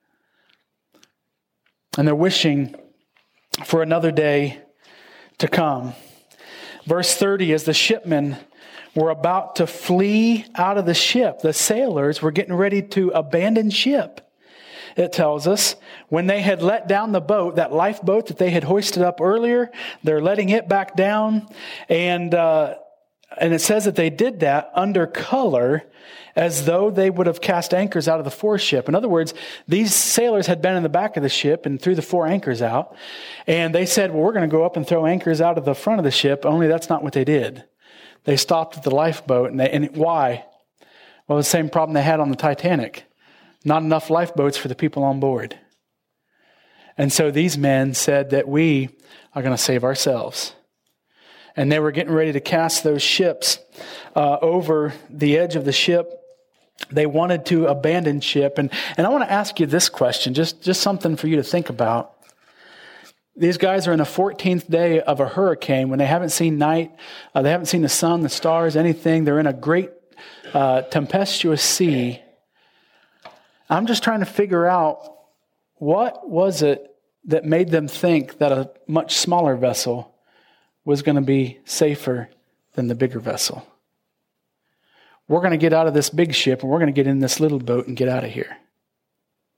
And they're wishing for another day to come. Verse 30, as the shipmen were about to flee out of the ship, the sailors were getting ready to abandon ship. It tells us, when they had let down the boat, that lifeboat that they had hoisted up earlier, they're letting it back down. And it says that they did that under color as though they would have cast anchors out of the foreship. In other words, these sailors had been in the back of the ship and threw the 4 anchors out. And they said, well, we're going to go up and throw anchors out of the front of the ship. Only that's not what they did. They stopped at the lifeboat. And why? Well, the same problem they had on the Titanic. Not enough lifeboats for the people on board. And so these men said that we are going to save ourselves. And they were getting ready to cast those ships over the edge of the ship. They wanted to abandon ship. And I want to ask you this question, just something for you to think about. These guys are in the 14th day of a hurricane when they haven't seen night. They haven't seen the sun, the stars, anything. They're in a great tempestuous sea. I'm just trying to figure out, what was it that made them think that a much smaller vessel was going to be safer than the bigger vessel? We're going to get out of this big ship and we're going to get in this little boat and get out of here.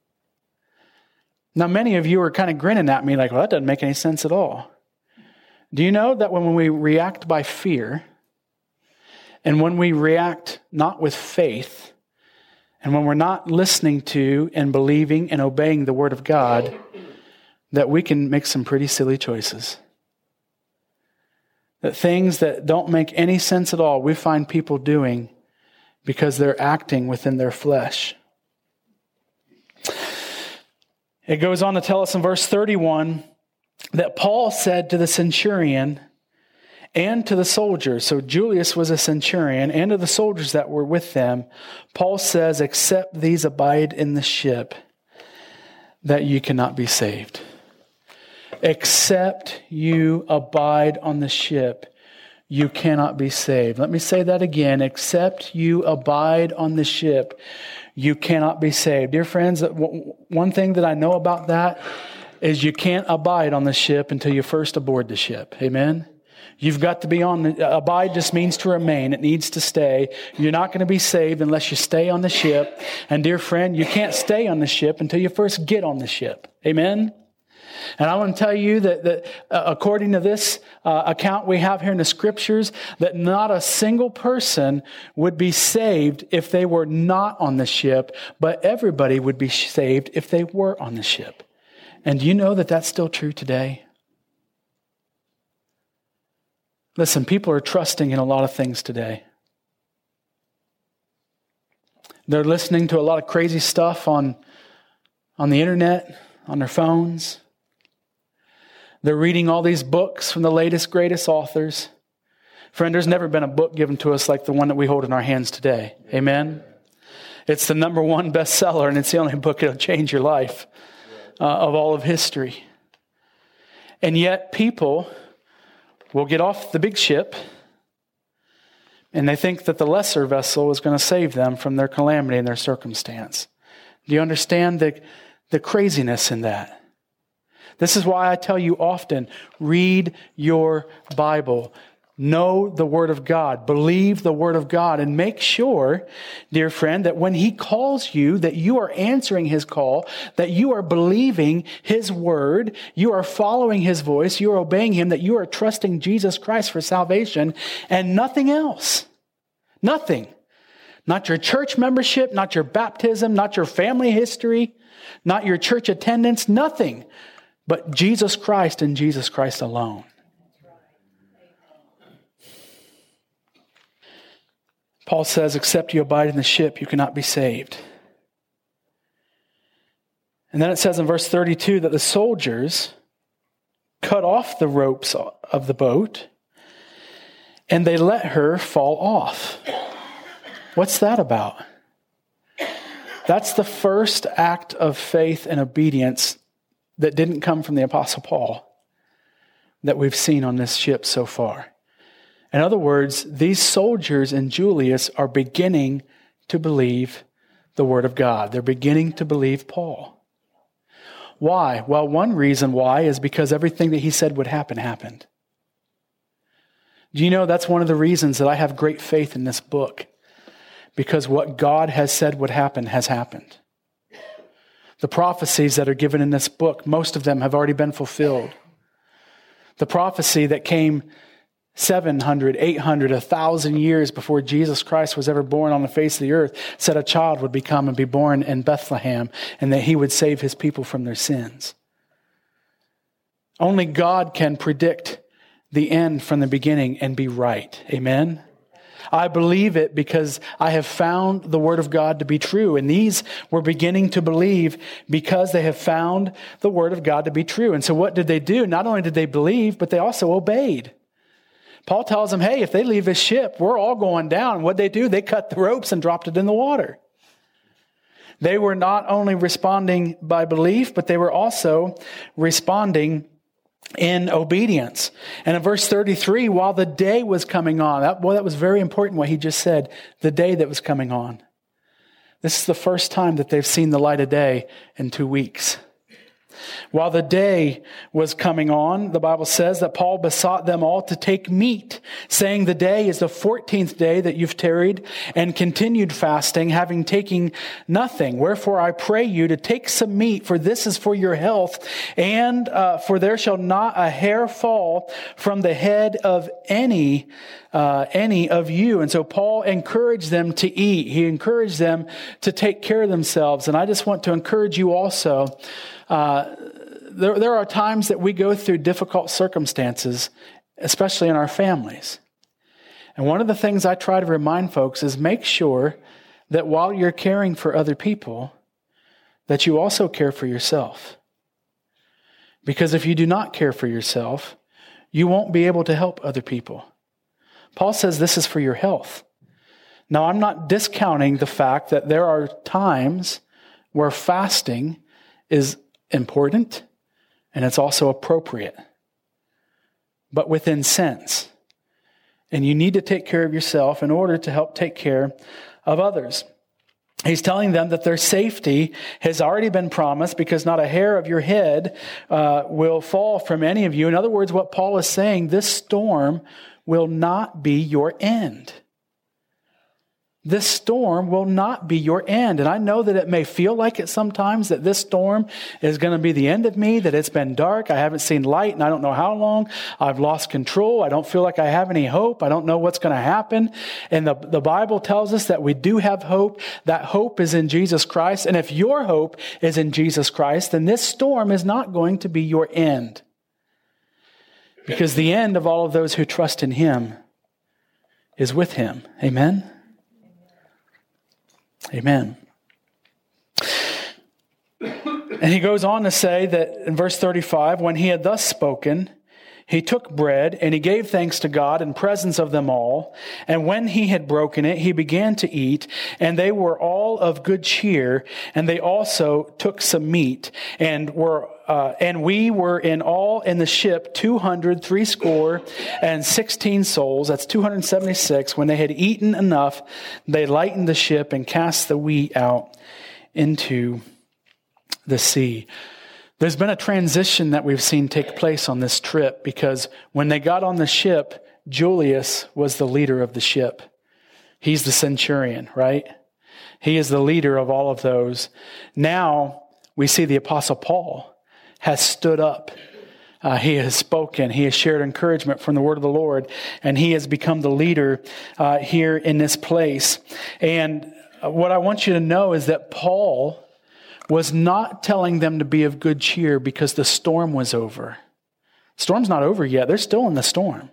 Now, many of you are kind of grinning at me like, well, that doesn't make any sense at all. Do you know that when we react by fear, and when we react not with faith, and when we're not listening to and believing and obeying the Word of God, that we can make some pretty silly choices? That things that don't make any sense at all, we find people doing because they're acting within their flesh. It goes on to tell us in verse 31 that Paul said to the centurion and to the soldiers, so Julius was a centurion, and to the soldiers that were with them, Paul says, except these abide in the ship, that you cannot be saved. Except you abide on the ship, you cannot be saved. Let me say that again. Except you abide on the ship, you cannot be saved. Dear friends, one thing that I know about that is you can't abide on the ship until you first aboard the ship. Amen? You've got to be on the, abide just means to remain. It needs to stay. You're not going to be saved unless you stay on the ship. And dear friend, you can't stay on the ship until you first get on the ship. Amen? And I want to tell you that according to this account we have here in the scriptures, that not a single person would be saved if they were not on the ship, but everybody would be saved if they were on the ship. And do you know that that's still true today? Listen, people are trusting in a lot of things today. They're listening to a lot of crazy stuff on the internet, on their phones. They're reading all these books from the latest, greatest authors. Friend, there's never been a book given to us like the one that we hold in our hands today. Amen? It's the #1 bestseller, and it's the only book that'll change your life of all of history. And yet people will get off the big ship, and they think that the lesser vessel is going to save them from their calamity and their circumstance. Do you understand the craziness in that? This is why I tell you often, read your Bible. Know the Word of God. Believe the Word of God. And make sure, dear friend, that when He calls you, that you are answering His call, that you are believing His Word, you are following His voice, you are obeying Him, that you are trusting Jesus Christ for salvation and nothing else. Nothing. Not your church membership, not your baptism, not your family history, not your church attendance, nothing. But Jesus Christ and Jesus Christ alone. Paul says, except you abide in the ship, you cannot be saved. And then it says in verse 32 that the soldiers cut off the ropes of the boat and they let her fall off. What's that about? That's the first act of faith and obedience that didn't come from the Apostle Paul that we've seen on this ship so far. In other words, these soldiers and Julius are beginning to believe the Word of God. They're beginning to believe Paul. Why? Well, one reason why is because everything that he said would happen happened. Do you know that's one of the reasons that I have great faith in this book? Because what God has said would happen has happened. The prophecies that are given in this book, most of them have already been fulfilled. The prophecy that came 700, 800, 1,000 years before Jesus Christ was ever born on the face of the earth said a child would become and be born in Bethlehem and that He would save His people from their sins. Only God can predict the end from the beginning and be right. Amen? I believe it because I have found the Word of God to be true. And these were beginning to believe because they have found the Word of God to be true. And so what did they do? Not only did they believe, but they also obeyed. Paul tells them, hey, if they leave this ship, we're all going down. What'd they do? They cut the ropes and dropped it in the water. They were not only responding by belief, but they were also responding in obedience. And in verse 33, while the day was coming on, that was very important what he just said, the day that was coming on. This is the first time that they've seen the light of day in 2 weeks. While the day was coming on, the Bible says that Paul besought them all to take meat, saying, the day is the 14th day that you've tarried and continued fasting, having taken nothing. Wherefore I pray you to take some meat, for this is for your health, and for there shall not a hair fall from the head of any of you. And so Paul encouraged them to eat. He encouraged them to take care of themselves. And I just want to encourage you also. There are times that we go through difficult circumstances, especially in our families. And one of the things I try to remind folks is make sure that while you're caring for other people, that you also care for yourself. Because if you do not care for yourself, you won't be able to help other people. Paul says this is for your health. Now, I'm not discounting the fact that there are times where fasting is important and it's also appropriate, but within sense. And you need to take care of yourself in order to help take care of others. He's telling them that their safety has already been promised because not a hair of your head will fall from any of you. In other words, what Paul is saying, this storm will not be your end. This storm will not be your end. And I know that it may feel like it sometimes, that this storm is going to be the end of me, that it's been dark, I haven't seen light, and I don't know how long. I've lost control. I don't feel like I have any hope. I don't know what's going to happen. And the Bible tells us that we do have hope. That hope is in Jesus Christ. And if your hope is in Jesus Christ, then this storm is not going to be your end. Because the end of all of those who trust in Him is with Him. Amen? Amen. And he goes on to say that in verse 35, when he had thus spoken, he took bread and he gave thanks to God in presence of them all. And when he had broken it, he began to eat, and they were all of good cheer. And they also took some meat, and we were in all in the ship 216 souls. That's 276. When they had eaten enough, they lightened the ship and cast the wheat out into the sea. There's been a transition that we've seen take place on this trip, because when they got on the ship, Julius was the leader of the ship. He's the centurion, right? He is the leader of all of those. Now we see the Apostle Paul has stood up. He has spoken. He has shared encouragement from the word of the Lord, and he has become the leader here in this place. And what I want you to know is that Paul was not telling them to be of good cheer because the storm was over. The storm's not over yet. They're still in the storm.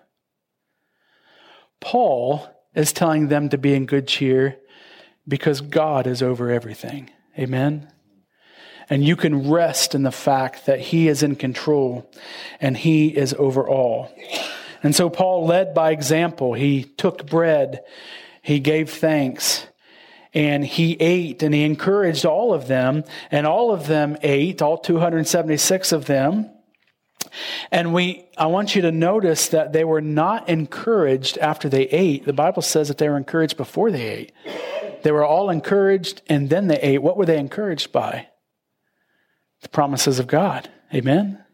Paul is telling them to be in good cheer because God is over everything. Amen? And you can rest in the fact that He is in control and He is over all. And so Paul led by example. He took bread, he gave thanks, and he ate, and he encouraged all of them, and all of them ate, all 276 of them. And I want you to notice that they were not encouraged after they ate. The Bible says that they were encouraged before they ate. They were all encouraged, and then they ate. What were they encouraged by? The promises of God. Amen?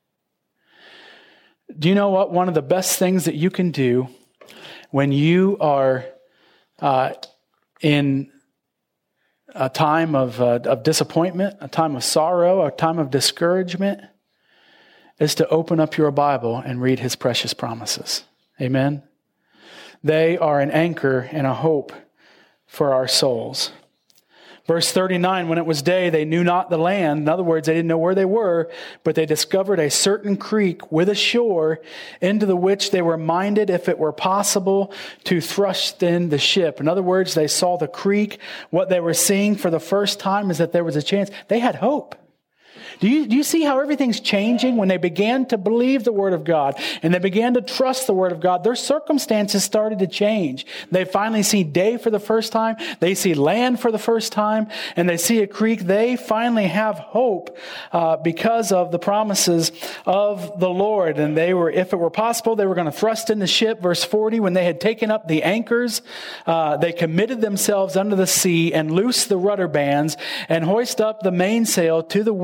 Do you know what? One of the best things that you can do when you are in a time of disappointment, a time of sorrow, a time of discouragement, is to open up your Bible and read His precious promises. Amen? They are an anchor and a hope for our souls. Verse 39, when it was day, they knew not the land. In other words, they didn't know where they were, but they discovered a certain creek with a shore, into the which they were minded, if it were possible, to thrust in the ship. In other words, they saw the creek. What they were seeing for the first time is that there was a chance. They had hope. Do you see how everything's changing? When they began to believe the Word of God and they began to trust the Word of God, their circumstances started to change. They finally see day for the first time. They see land for the first time, and they see a creek. They finally have hope because of the promises of the Lord. And they were, if it were possible, they were going to thrust in the ship. Verse 40, when they had taken up the anchors, they committed themselves unto the sea and loosed the rudder bands and hoist up the mainsail to the wind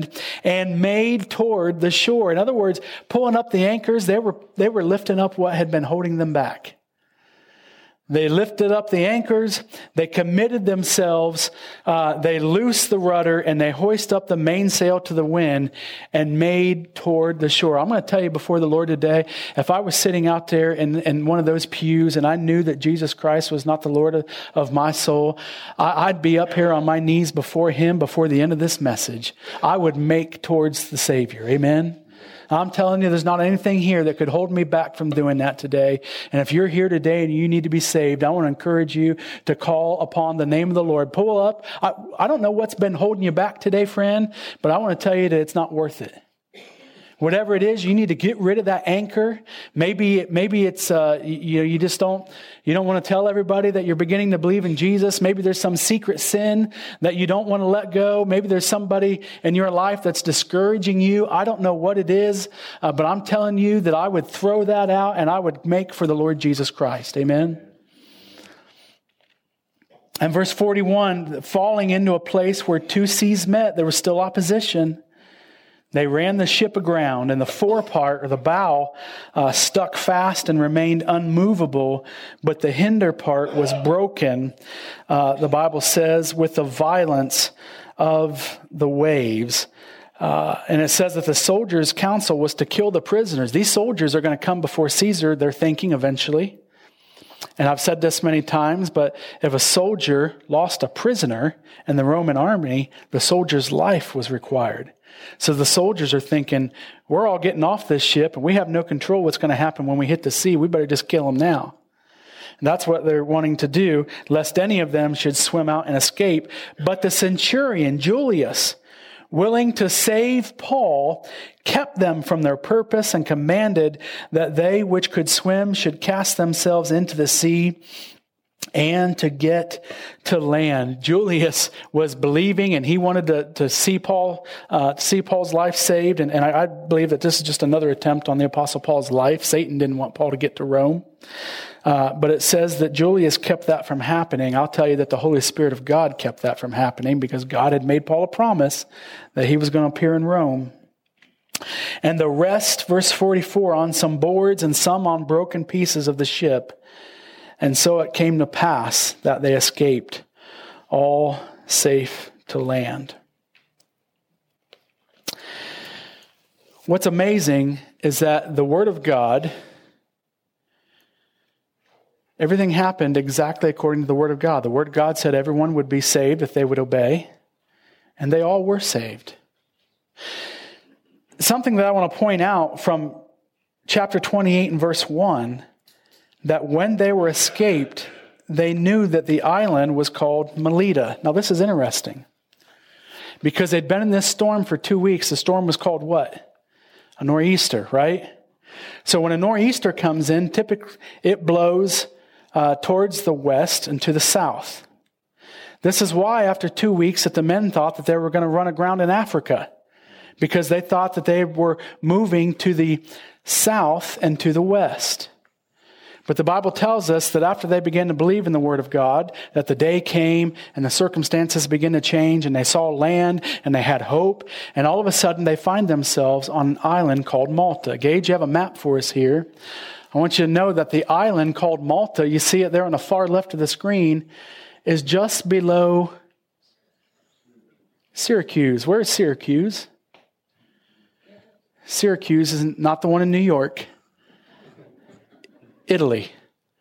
and made toward the shore. In other words, pulling up the anchors, they were lifting up what had been holding them back. They lifted up the anchors, they committed themselves, they loosed the rudder, and they hoisted up the mainsail to the wind and made toward the shore. I'm going to tell you before the Lord today, if I was sitting out there in one of those pews and I knew that Jesus Christ was not the Lord of my soul, I'd be up here on my knees before Him before the end of this message. I would make towards the Savior. Amen? I'm telling you, there's not anything here that could hold me back from doing that today. And if you're here today and you need to be saved, I want to encourage you to call upon the name of the Lord. Pull up. I don't know what's been holding you back today, friend, but I want to tell you that it's not worth it. Whatever it is, you need to get rid of that anchor. Maybe it's you don't want to tell everybody that you're beginning to believe in Jesus. Maybe there's some secret sin that you don't want to let go. Maybe there's somebody in your life that's discouraging you. I don't know what it is, but I'm telling you that I would throw that out and I would make for the Lord Jesus Christ. Amen. And verse 41, falling into a place where two seas met, there was still opposition. They ran the ship aground, and the forepart or the bow stuck fast and remained unmovable, but the hinder part was broken, the Bible says, with the violence of the waves. And it says that the soldiers' counsel was to kill the prisoners. These soldiers are going to come before Caesar, they're thinking eventually. And I've said this many times, but if a soldier lost a prisoner in the Roman army, the soldier's life was required. So the soldiers are thinking, we're all getting off this ship and we have no control what's going to happen when we hit the sea. We better just kill them now. And that's what they're wanting to do, lest any of them should swim out and escape. But the centurion, Julius, willing to save Paul, kept them from their purpose and commanded that they which could swim should cast themselves into the sea and to get to land. Julius was believing, and he wanted to see Paul's life saved. And I believe that this is just another attempt on the Apostle Paul's life. Satan didn't want Paul to get to Rome. But it says that Julius kept that from happening. I'll tell you that the Holy Spirit of God kept that from happening because God had made Paul a promise that he was going to appear in Rome. And the rest, verse 44, on some boards and some on broken pieces of the ship. And so it came to pass that they escaped, all safe to land. What's amazing is that the Word of God, everything happened exactly according to the Word of God. The Word of God said everyone would be saved if they would obey, and they all were saved. Something that I want to point out from chapter 28 and verse 1, that when they were escaped, they knew that the island was called Melita. Now this is interesting, because they'd been in this storm for 2 weeks. The storm was called what? A nor'easter, right? So when a nor'easter comes in, typically it blows towards the west and to the south. This is why after 2 weeks that the men thought that they were going to run aground in Africa, because they thought that they were moving to the south and to the west. But the Bible tells us that after they began to believe in the Word of God, that the day came and the circumstances began to change and they saw land and they had hope. And all of a sudden they find themselves on an island called Malta. Gage, you have a map for us here. I want you to know that the island called Malta, you see it there on the far left of the screen, is just below Syracuse. Where is Syracuse? Syracuse is not the one in New York. Italy.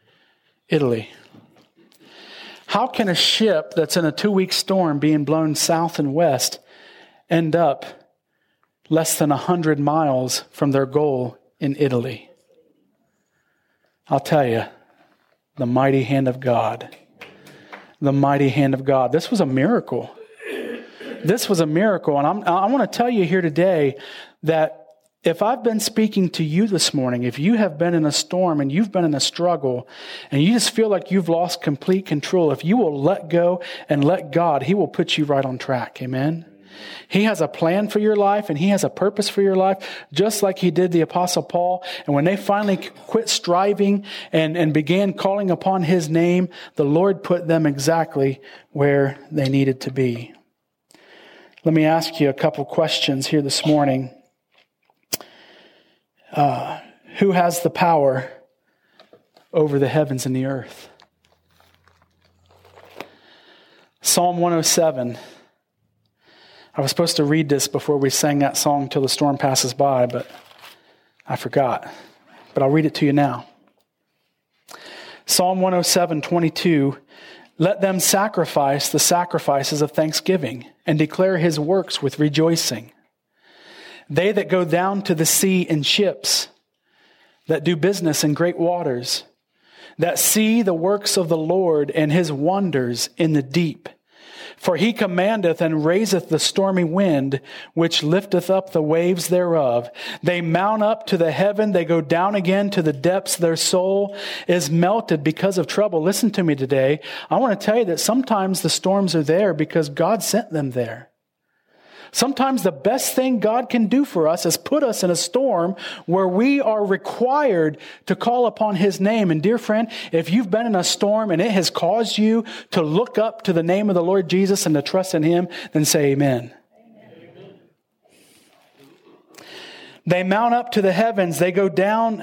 How can a ship that's in a 2-week storm being blown south and west end up less than 100 miles from their goal in Italy? I'll tell you, the mighty hand of God. The mighty hand of God. This was a miracle. This was a miracle. And I want to tell you here today that if I've been speaking to you this morning, if you have been in a storm and you've been in a struggle and you just feel like you've lost complete control, if you will let go and let God, He will put you right on track. Amen. He has a plan for your life and He has a purpose for your life, just like He did the Apostle Paul. And when they finally quit striving and began calling upon His name, the Lord put them exactly where they needed to be. Let me ask you a couple questions here this morning. Who has the power over the heavens and the earth? Psalm 107. I was supposed to read this before we sang that song Till the Storm Passes By, but I forgot. But I'll read it to you now. Psalm 107:22. Let them sacrifice the sacrifices of thanksgiving and declare his works with rejoicing. They that go down to the sea in ships, that do business in great waters, that see the works of the Lord and his wonders in the deep. For he commandeth and raiseth the stormy wind, which lifteth up the waves thereof. They mount up to the heaven, they go down again to the depths. Their soul is melted because of trouble. Listen to me today. I want to tell you that sometimes the storms are there because God sent them there. Sometimes the best thing God can do for us is put us in a storm where we are required to call upon his name. And dear friend, if you've been in a storm and it has caused you to look up to the name of the Lord Jesus and to trust in him, then say amen. Amen. They mount up to the heavens. They go down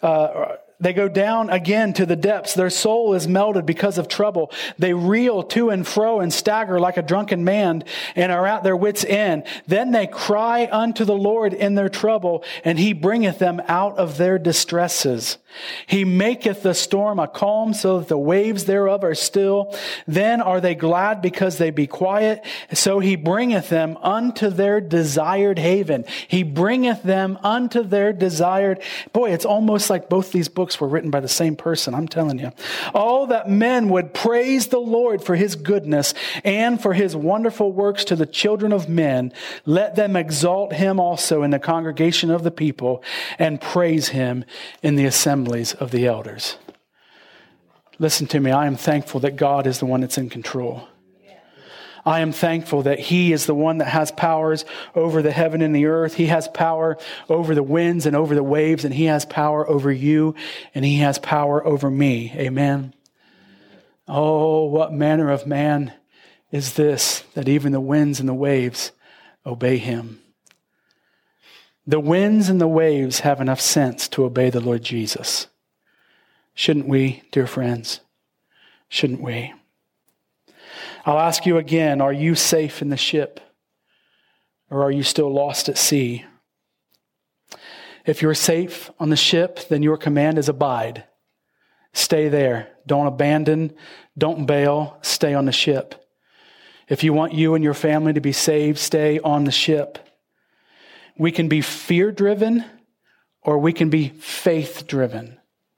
again to the depths. Their soul is melted because of trouble. They reel to and fro and stagger like a drunken man and are at their wits' end. Then they cry unto the Lord in their trouble, and he bringeth them out of their distresses. He maketh the storm a calm so that the waves thereof are still. Then are they glad because they be quiet. So he bringeth them unto their desired haven. He bringeth them unto their desired. Boy, it's almost like both these books were written by the same person. I'm telling you. Oh, that men would praise the Lord for his goodness and for his wonderful works to the children of men. Let them exalt him also in the congregation of the people and praise him in the assemblies of the elders. Listen to me. I am thankful that God is the one that's in control. I am thankful that he is the one that has powers over the heaven and the earth. He has power over the winds and over the waves, and he has power over you, and he has power over me. Amen. Oh, what manner of man is this, that even the winds and the waves obey him? The winds and the waves have enough sense to obey the Lord Jesus. Shouldn't we, dear friends? Shouldn't we? I'll ask you again, are you safe in the ship? Or are you still lost at sea? If you're safe on the ship, then your command is abide. Stay there. Don't abandon. Don't bail. Stay on the ship. If you want you and your family to be saved, stay on the ship. We can be fear-driven or we can be faith-driven.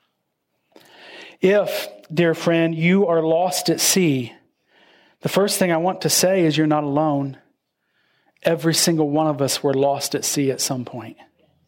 If, dear friend, you are lost at sea, the first thing I want to say is you're not alone. Every single one of us were lost at sea at some point.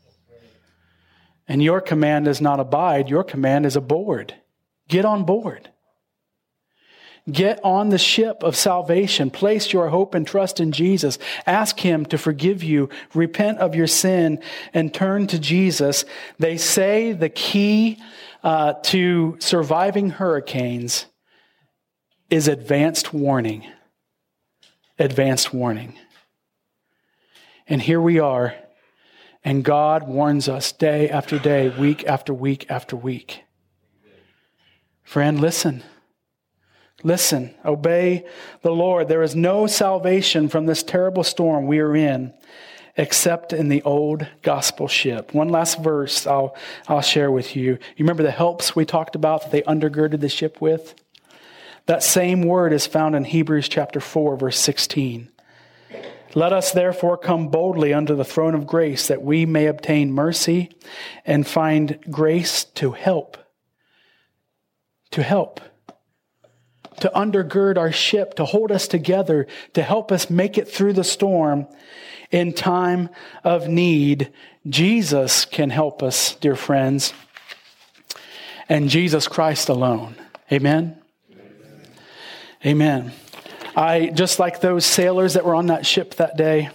And your command is not abide, your command is aboard. Get on board. Get on the ship of salvation. Place your hope and trust in Jesus. Ask him to forgive you. Repent of your sin and turn to Jesus. They say the key to surviving hurricanes is advanced warning. Advanced warning. And here we are, and God warns us day after day, week after week after week. Friend, listen. Listen, obey the Lord. There is no salvation from this terrible storm we are in except in the old gospel ship. One last verse I'll share with you. You remember the helps we talked about that they undergirded the ship with? That same word is found in Hebrews chapter 4, verse 16. Let us therefore come boldly unto the throne of grace that we may obtain mercy and find grace to help. To help. To undergird our ship, to hold us together, to help us make it through the storm in time of need. Jesus can help us, dear friends, and Jesus Christ alone. Amen? Amen. I, just like those sailors that were on that ship that day,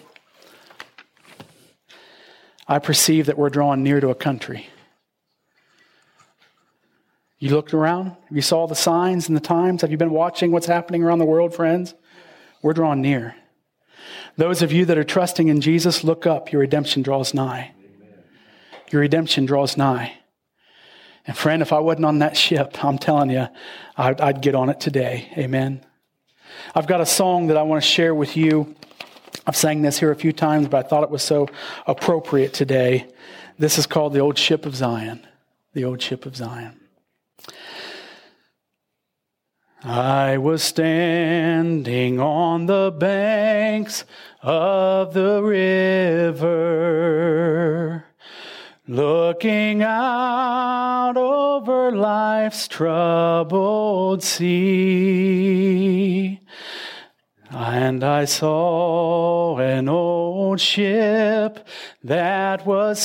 I perceive that we're drawing near to a country. You looked around? You saw the signs and the times? Have you been watching what's happening around the world, friends? We're drawing near. Those of you that are trusting in Jesus, look up. Your redemption draws nigh. Your redemption draws nigh. And friend, if I wasn't on that ship, I'm telling you, I'd get on it today. Amen. I've got a song that I want to share with you. I've sang this here a few times, but I thought it was so appropriate today. This is called The Old Ship of Zion. The Old Ship of Zion. I was standing on the banks of the river, looking out over life's troubled sea. And I saw an old ship that was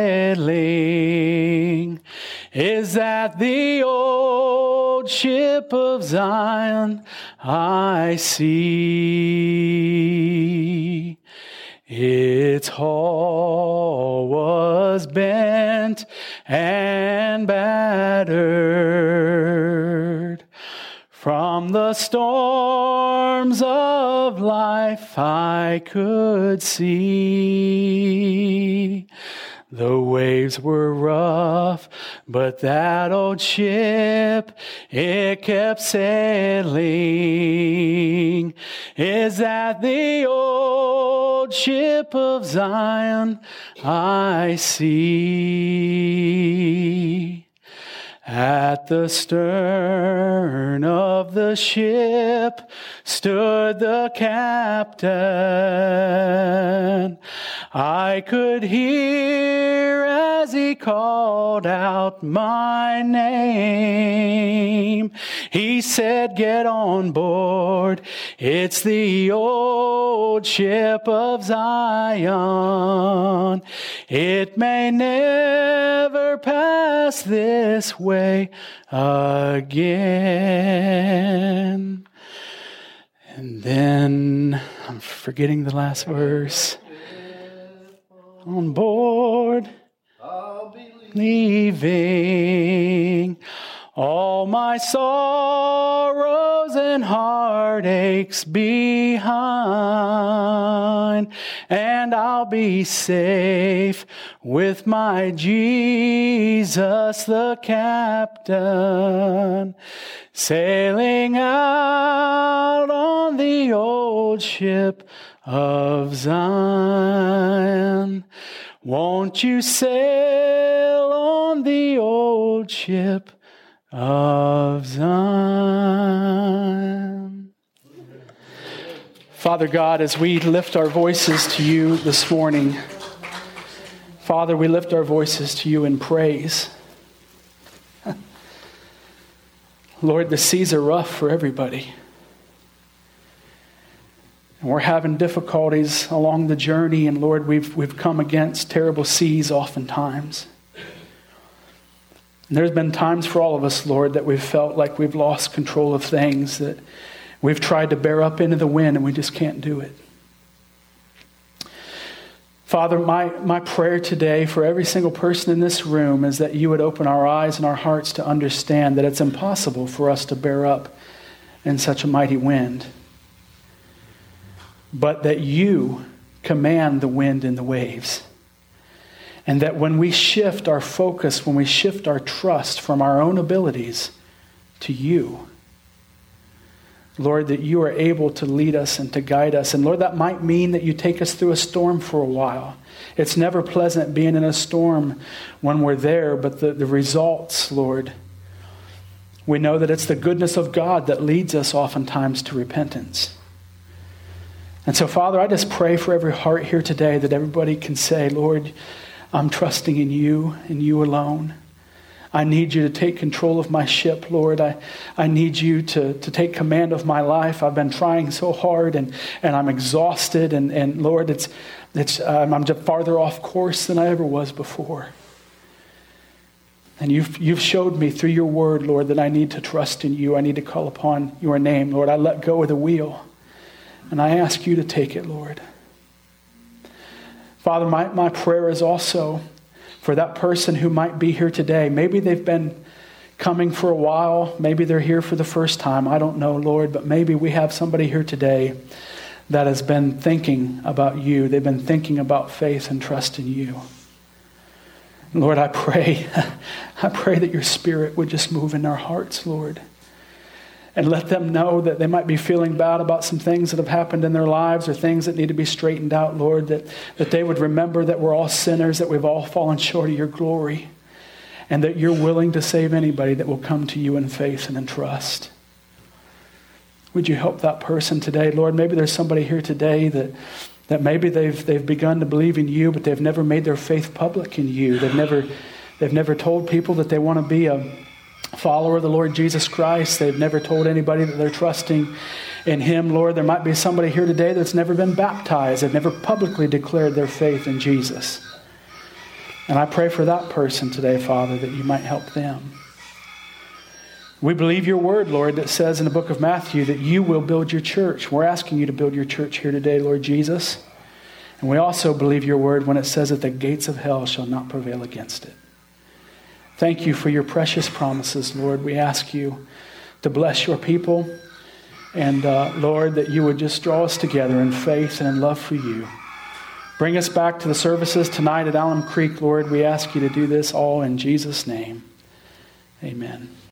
sailing. Is that the old ship of Zion I see? Its hull was bent and battered. From the storms of life I could see. The waves were rough, but that old ship, it kept sailing. Is that the old ship of Zion I see? At the stern of the ship stood the captain. I could hear as he called out my name. He said, "Get on board. It's the old ship of Zion. It may never pass this way again." And then, I'm forgetting the last verse. On board, I'll be leaving all my sorrows and heartaches behind, and I'll be safe with my Jesus the captain, sailing out on the old ship of Zion. Won't you sail on the old ship of Zion? Father God, as we lift our voices to you this morning, Father, we lift our voices to you in praise. Lord, the seas are rough for everybody. And we're having difficulties along the journey, and Lord, we've come against terrible seas oftentimes. And there's been times for all of us, Lord, that we've felt like we've lost control of things, that we've tried to bear up into the wind and we just can't do it. Father, my prayer today for every single person in this room is that you would open our eyes and our hearts to understand that it's impossible for us to bear up in such a mighty wind, but that you command the wind and the waves. And that when we shift our focus, when we shift our trust from our own abilities to you, Lord, that you are able to lead us and to guide us. And Lord, that might mean that you take us through a storm for a while. It's never pleasant being in a storm when we're there, but the results, Lord, we know that it's the goodness of God that leads us oftentimes to repentance. And so, Father, I just pray for every heart here today that everybody can say, Lord, I'm trusting in you and you alone. I need you to take control of my ship, Lord. I need you to take command of my life. I've been trying so hard and I'm exhausted. And Lord, I'm just farther off course than I ever was before. And you've showed me through your word, Lord, that I need to trust in you. I need to call upon your name, Lord. I let go of the wheel. And I ask you to take it, Lord. Father, my prayer is also for that person who might be here today. Maybe they've been coming for a while. Maybe they're here for the first time. I don't know, Lord, but maybe we have somebody here today that has been thinking about you. They've been thinking about faith and trust in you. Lord, I pray that your Spirit would just move in their hearts, Lord. And let them know that they might be feeling bad about some things that have happened in their lives or things that need to be straightened out, Lord, that they would remember that we're all sinners, that we've all fallen short of your glory, and that you're willing to save anybody that will come to you in faith and in trust. Would you help that person today, Lord? Maybe there's somebody here today that maybe they've begun to believe in you, but they've never made their faith public in you. They've never told people that they want to be a follower of the Lord Jesus Christ. They've never told anybody that they're trusting in him. Lord, there might be somebody here today that's never been baptized. They've never publicly declared their faith in Jesus. And I pray for that person today, Father, that you might help them. We believe your word, Lord, that says in the book of Matthew that you will build your church. We're asking you to build your church here today, Lord Jesus. And we also believe your word when it says that the gates of hell shall not prevail against it. Thank you for your precious promises, Lord. We ask you to bless your people. And Lord, that you would just draw us together in faith and in love for you. Bring us back to the services tonight at Alum Creek, Lord. We ask you to do this all in Jesus' name. Amen.